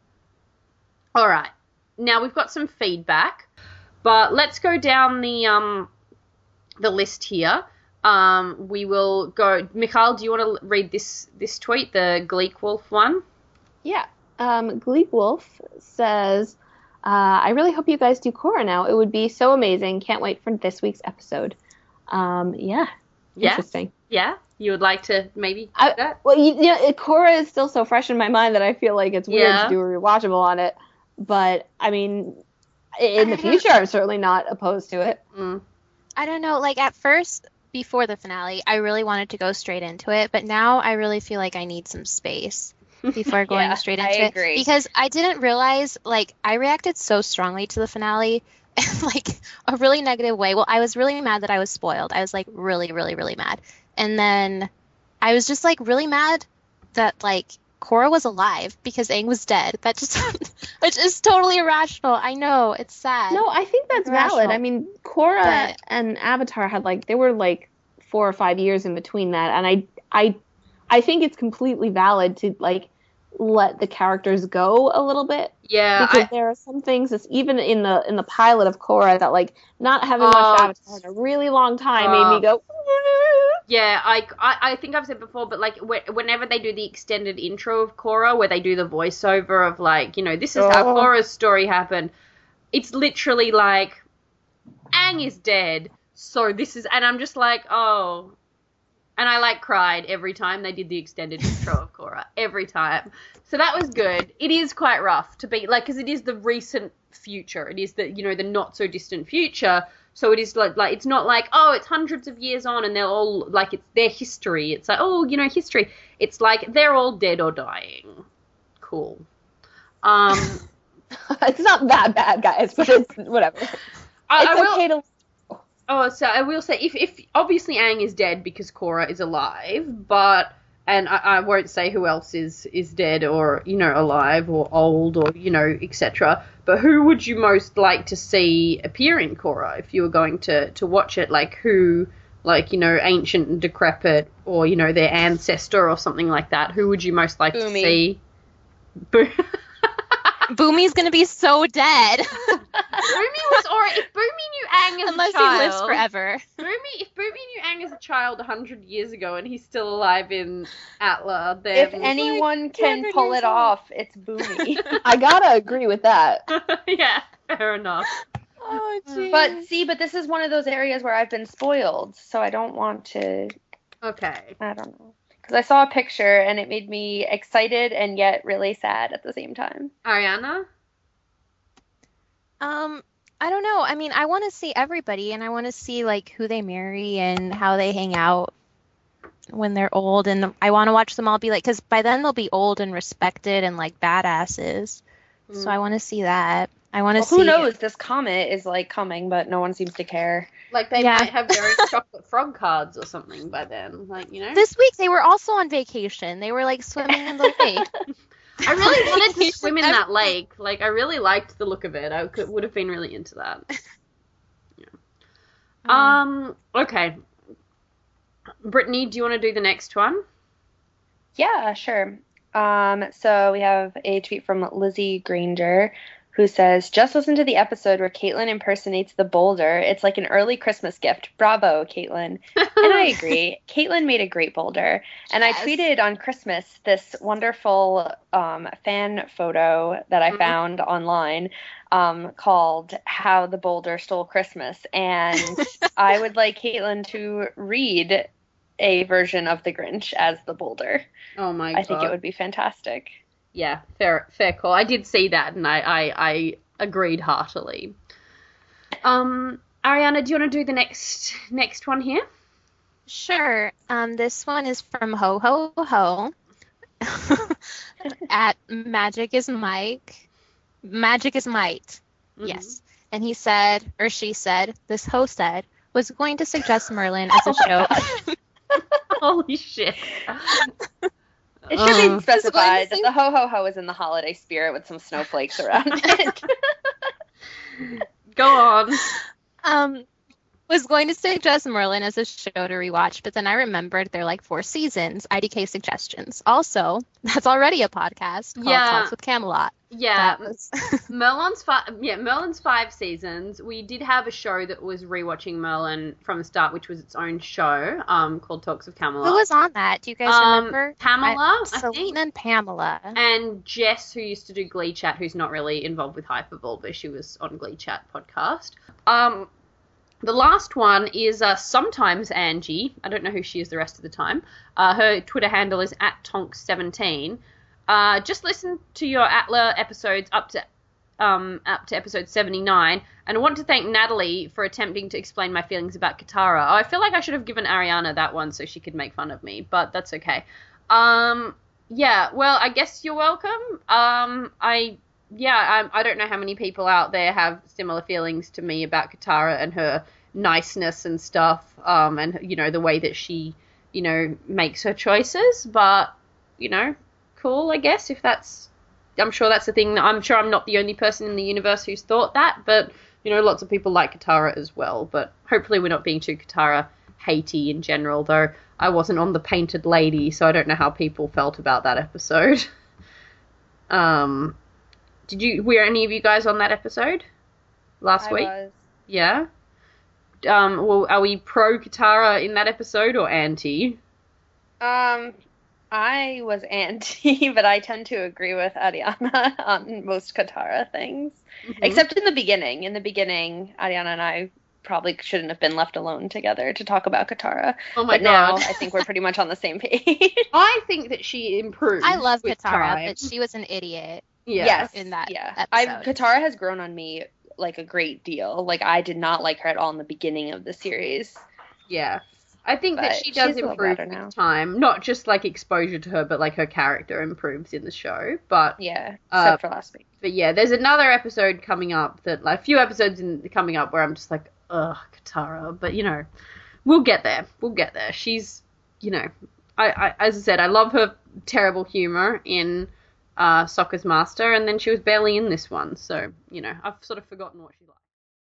Speaker 1: all right. Now we've got some feedback, but let's go down the um the list here. Um, we will go. Michal, do you want to read this this tweet, the Gleek Wolf one?
Speaker 4: Yeah. Um, Gleek Wolf says, uh, "I really hope you guys do Korra now. It would be so amazing. Can't wait for this week's episode." Um, yeah.
Speaker 1: Yeah.
Speaker 4: Interesting.
Speaker 1: Yeah. You would like to maybe do
Speaker 4: I,
Speaker 1: that?
Speaker 4: Well, you, you know, Korra is still so fresh in my mind that I feel like it's weird
Speaker 1: Yeah.
Speaker 4: to do a rewatchable on it. But, I mean, in the future, I'm certainly not opposed to it.
Speaker 1: Mm.
Speaker 3: I don't know. Like, at first, before the finale, I really wanted to go straight into it. But now I really feel like I need some space before going
Speaker 2: Yeah,
Speaker 3: straight
Speaker 2: I
Speaker 3: into
Speaker 2: agree.
Speaker 3: it. Because I didn't realize, like, I reacted so strongly to the finale in, like, a really negative way. Well, I was really mad that I was spoiled. I was, like, really, really, really mad. And then I was just, like, really mad that, like, Korra was alive because Aang was dead. That just, which is totally irrational. I know, it's sad.
Speaker 4: No, I think that's
Speaker 3: Irrational.
Speaker 4: valid. I mean, Korra
Speaker 3: But-
Speaker 4: and Avatar had, like, they were, like, four or five years in between that. And I, I, I think it's completely valid to, like, let the characters go a little bit.
Speaker 1: Yeah,
Speaker 4: because
Speaker 1: I,
Speaker 4: there are some things that's even in the in the pilot of Korra that like not having
Speaker 1: Oh,
Speaker 4: watched Avatar in a really long time made
Speaker 1: uh,
Speaker 4: me go.
Speaker 1: yeah, I, I, I think I've said before, but like wh- whenever they do the extended intro of Korra, where they do the voiceover of like, you know, this is how
Speaker 4: Oh.
Speaker 1: Korra's story happened, it's literally like, Aang is dead, so this is, and I'm just like, oh, and I like cried every time they did the extended intro of Korra, every time. So that was good. It is quite rough to be, like, because it is the recent future. It is the, you know, the not so distant future. So it is like, like, it's not like, oh, it's hundreds of years on and they're all, like, it's their history. It's like, oh, you know, history. It's like, they're all dead or dying. Cool. Um,
Speaker 4: It's not that bad, guys, but it's whatever.
Speaker 1: I,
Speaker 4: It's
Speaker 1: I will,
Speaker 4: okay to.
Speaker 1: Oh, so I will say, if, if obviously Aang is dead because Korra is alive, but, and I, I won't say who else is, is dead or, you know, alive or old or, you know, et cetera, but who would you most like to see appear in Korra if you were going to, to watch it? Like, who, like, you know, ancient and decrepit or, you know, their ancestor or something like that? Who would you most like
Speaker 2: Boomy.
Speaker 1: to see? Bo-
Speaker 3: Boomy's gonna be so dead.
Speaker 1: Boomy was alright. If Boomy knew Aang as
Speaker 3: Unless
Speaker 1: a child,
Speaker 3: he lives forever.
Speaker 1: Boomy, if Boomy knew Aang as a child a hundred years ago and he's still alive in Atla, then
Speaker 2: If anyone can
Speaker 3: hundred
Speaker 2: pull
Speaker 3: years
Speaker 2: it
Speaker 3: old.
Speaker 2: off, it's Boomy.
Speaker 4: I gotta agree with that.
Speaker 1: yeah, fair enough.
Speaker 3: Oh, jeez.
Speaker 2: But see, but this is one of those areas where I've been spoiled, so I don't want to.
Speaker 1: Okay.
Speaker 2: I don't know. Because I saw a picture and it made me excited and yet really sad at the same time.
Speaker 1: Ariana?
Speaker 3: Um, I don't know. I mean, I want to see everybody, and I want to see like who they marry and how they hang out when they're old, and I want to watch them all be like, because by then they'll be old and respected and like badasses. So I want to see that. I want to
Speaker 2: Well,
Speaker 3: see.
Speaker 2: who knows? This comet is like coming, but no one seems to care.
Speaker 1: Like, they
Speaker 3: Yeah.
Speaker 1: might have their own chocolate frog cards or something by then. Like, you know?
Speaker 3: This week they were also on vacation. They were like swimming in the lake.
Speaker 1: I really wanted to
Speaker 3: Vacation
Speaker 1: swim in that
Speaker 3: every-
Speaker 1: lake. Like, I really liked the look of it. I could, would have been really into that. Yeah. Um, okay. Brittany, do you want to do the next one?
Speaker 2: Yeah, sure. Um, so we have a tweet from Lizzie Granger who says, just listen to the episode where Caitlin impersonates the boulder. It's like an early Christmas gift. Bravo, Caitlin. And I agree. Caitlin made a great boulder. And
Speaker 3: Yes.
Speaker 2: I tweeted on Christmas this wonderful um, fan photo that I
Speaker 1: Mhm.
Speaker 2: found online um, called How the Boulder Stole Christmas. And I would like Caitlin to read a version of the Grinch as the boulder.
Speaker 1: Oh my god.
Speaker 2: I think it would be fantastic.
Speaker 1: Yeah, fair fair call. I did see that and I, I, I agreed heartily. Um, Ariana, do you want to do the next next one here?
Speaker 3: Sure. Um, this one is from Ho Ho Ho at Magic is Mike. Magic is Might.
Speaker 1: Mhm.
Speaker 3: Yes. And he said, or she said, this ho said, was going to suggest Merlin as a show.
Speaker 1: Holy shit.
Speaker 2: It should
Speaker 1: Uh.
Speaker 2: be specified
Speaker 3: sing-
Speaker 2: that the ho ho ho is in the holiday spirit with some snowflakes around it.
Speaker 1: Go on.
Speaker 3: Um, was going to suggest Merlin as a show to rewatch, but then I remembered there are like four seasons. I D K suggestions. Also, that's already a podcast called
Speaker 1: Yeah.
Speaker 3: Talks with Camelot.
Speaker 1: Yeah,
Speaker 3: That was-
Speaker 1: Merlin's five. Yeah, Merlin's five seasons. We did have a show that was rewatching Merlin from the start, which was its own show, um, called Talks of Camelot.
Speaker 3: Who was on that? Do you guys
Speaker 1: Um,
Speaker 3: remember?
Speaker 1: Pamela, I
Speaker 3: Celine
Speaker 1: think.
Speaker 3: and Pamela.
Speaker 1: And Jess, who used to do Glee Chat, who's not really involved with Hyperball, but she was on Glee Chat podcast. Um, the last one is uh, sometimes Angie. I don't know who she is the rest of the time. Uh, her Twitter handle is at tonks seventeen. Uh, just listen to your Atla episodes up to um, up to episode seventy-nine, and I want to thank Natalie for attempting to explain my feelings about Katara. Oh, I feel like I should have given Ariana that one so she could make fun of me, but that's okay. Um, yeah, well, I guess you're welcome. Um, I yeah, I, I don't know how many people out there have similar feelings to me about Katara and her niceness and stuff, um, and you know the way that she, you know, makes her choices, but you know. Cool, I guess, if that's, I'm sure that's the thing. I'm sure I'm not the only person in the universe who's thought that, but, you know, lots of people like Katara as well, but hopefully we're not being too Katara hatey in general, though I wasn't on the Painted Lady, so I don't know how people felt about that episode. Um, did you, were any of you guys on that episode last
Speaker 2: I
Speaker 1: week?
Speaker 2: was.
Speaker 1: Yeah? Um, well, are we pro Katara in that episode or anti?
Speaker 2: Um, I was anti, but I tend to agree with Ariana on most Katara things.
Speaker 1: Mhm.
Speaker 2: Except in the beginning. In the beginning, Ariana and I probably shouldn't have been left alone together to talk about Katara.
Speaker 1: Oh my
Speaker 2: but now
Speaker 1: god.
Speaker 2: I think we're pretty much on the same page.
Speaker 1: I think that she improved.
Speaker 3: I love
Speaker 1: with
Speaker 3: Katara,
Speaker 1: time.
Speaker 3: but she was an idiot.
Speaker 1: Yeah.
Speaker 2: Yes,
Speaker 3: in that
Speaker 2: yeah. I've,
Speaker 3: episode.
Speaker 2: Katara has grown on me like a great deal. Like I did not like her at all in the beginning of the series.
Speaker 1: Yeah. I think that
Speaker 2: But
Speaker 1: she does
Speaker 2: she's a little
Speaker 1: improve
Speaker 2: better
Speaker 1: with
Speaker 2: now.
Speaker 1: time. Not just like exposure to her, but like her character improves in the show. But
Speaker 2: Yeah,
Speaker 1: Uh,
Speaker 2: except for last week.
Speaker 1: but yeah, there's another episode coming up that like a few episodes in coming up where I'm just like, ugh, Katara. But you know, we'll get there. We'll get there. She's, you know, I, I as I said, I love her terrible humor in uh, Sokka's Master, and then she was barely in this one. So you know, I've sort of forgotten what she liked.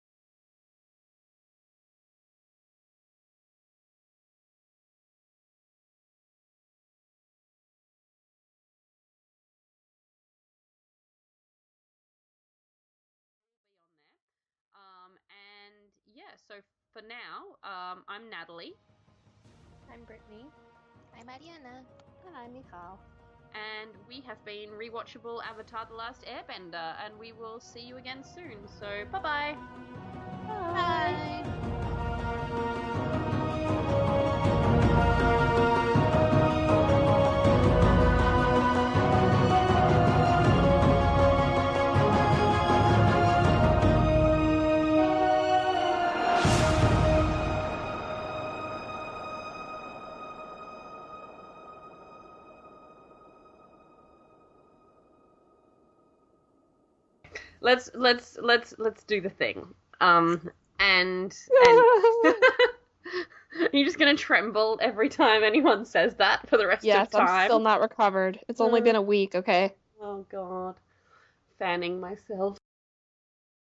Speaker 1: Um, and yeah, so for now, um, I'm Natalie,
Speaker 2: I'm Brittany.
Speaker 3: I'm Ariana.
Speaker 4: And I'm Michal.
Speaker 1: and we have been Rewatchable Avatar The Last Airbender, and we will see you again soon. So, bye-bye.
Speaker 3: Bye.
Speaker 1: Let's let's let's let's do the thing. Um, and and you're just gonna tremble every time anyone says that for the rest
Speaker 4: Yes,
Speaker 1: of time.
Speaker 4: I'm still not recovered. It's only been a week, okay?
Speaker 1: Oh God, fanning myself.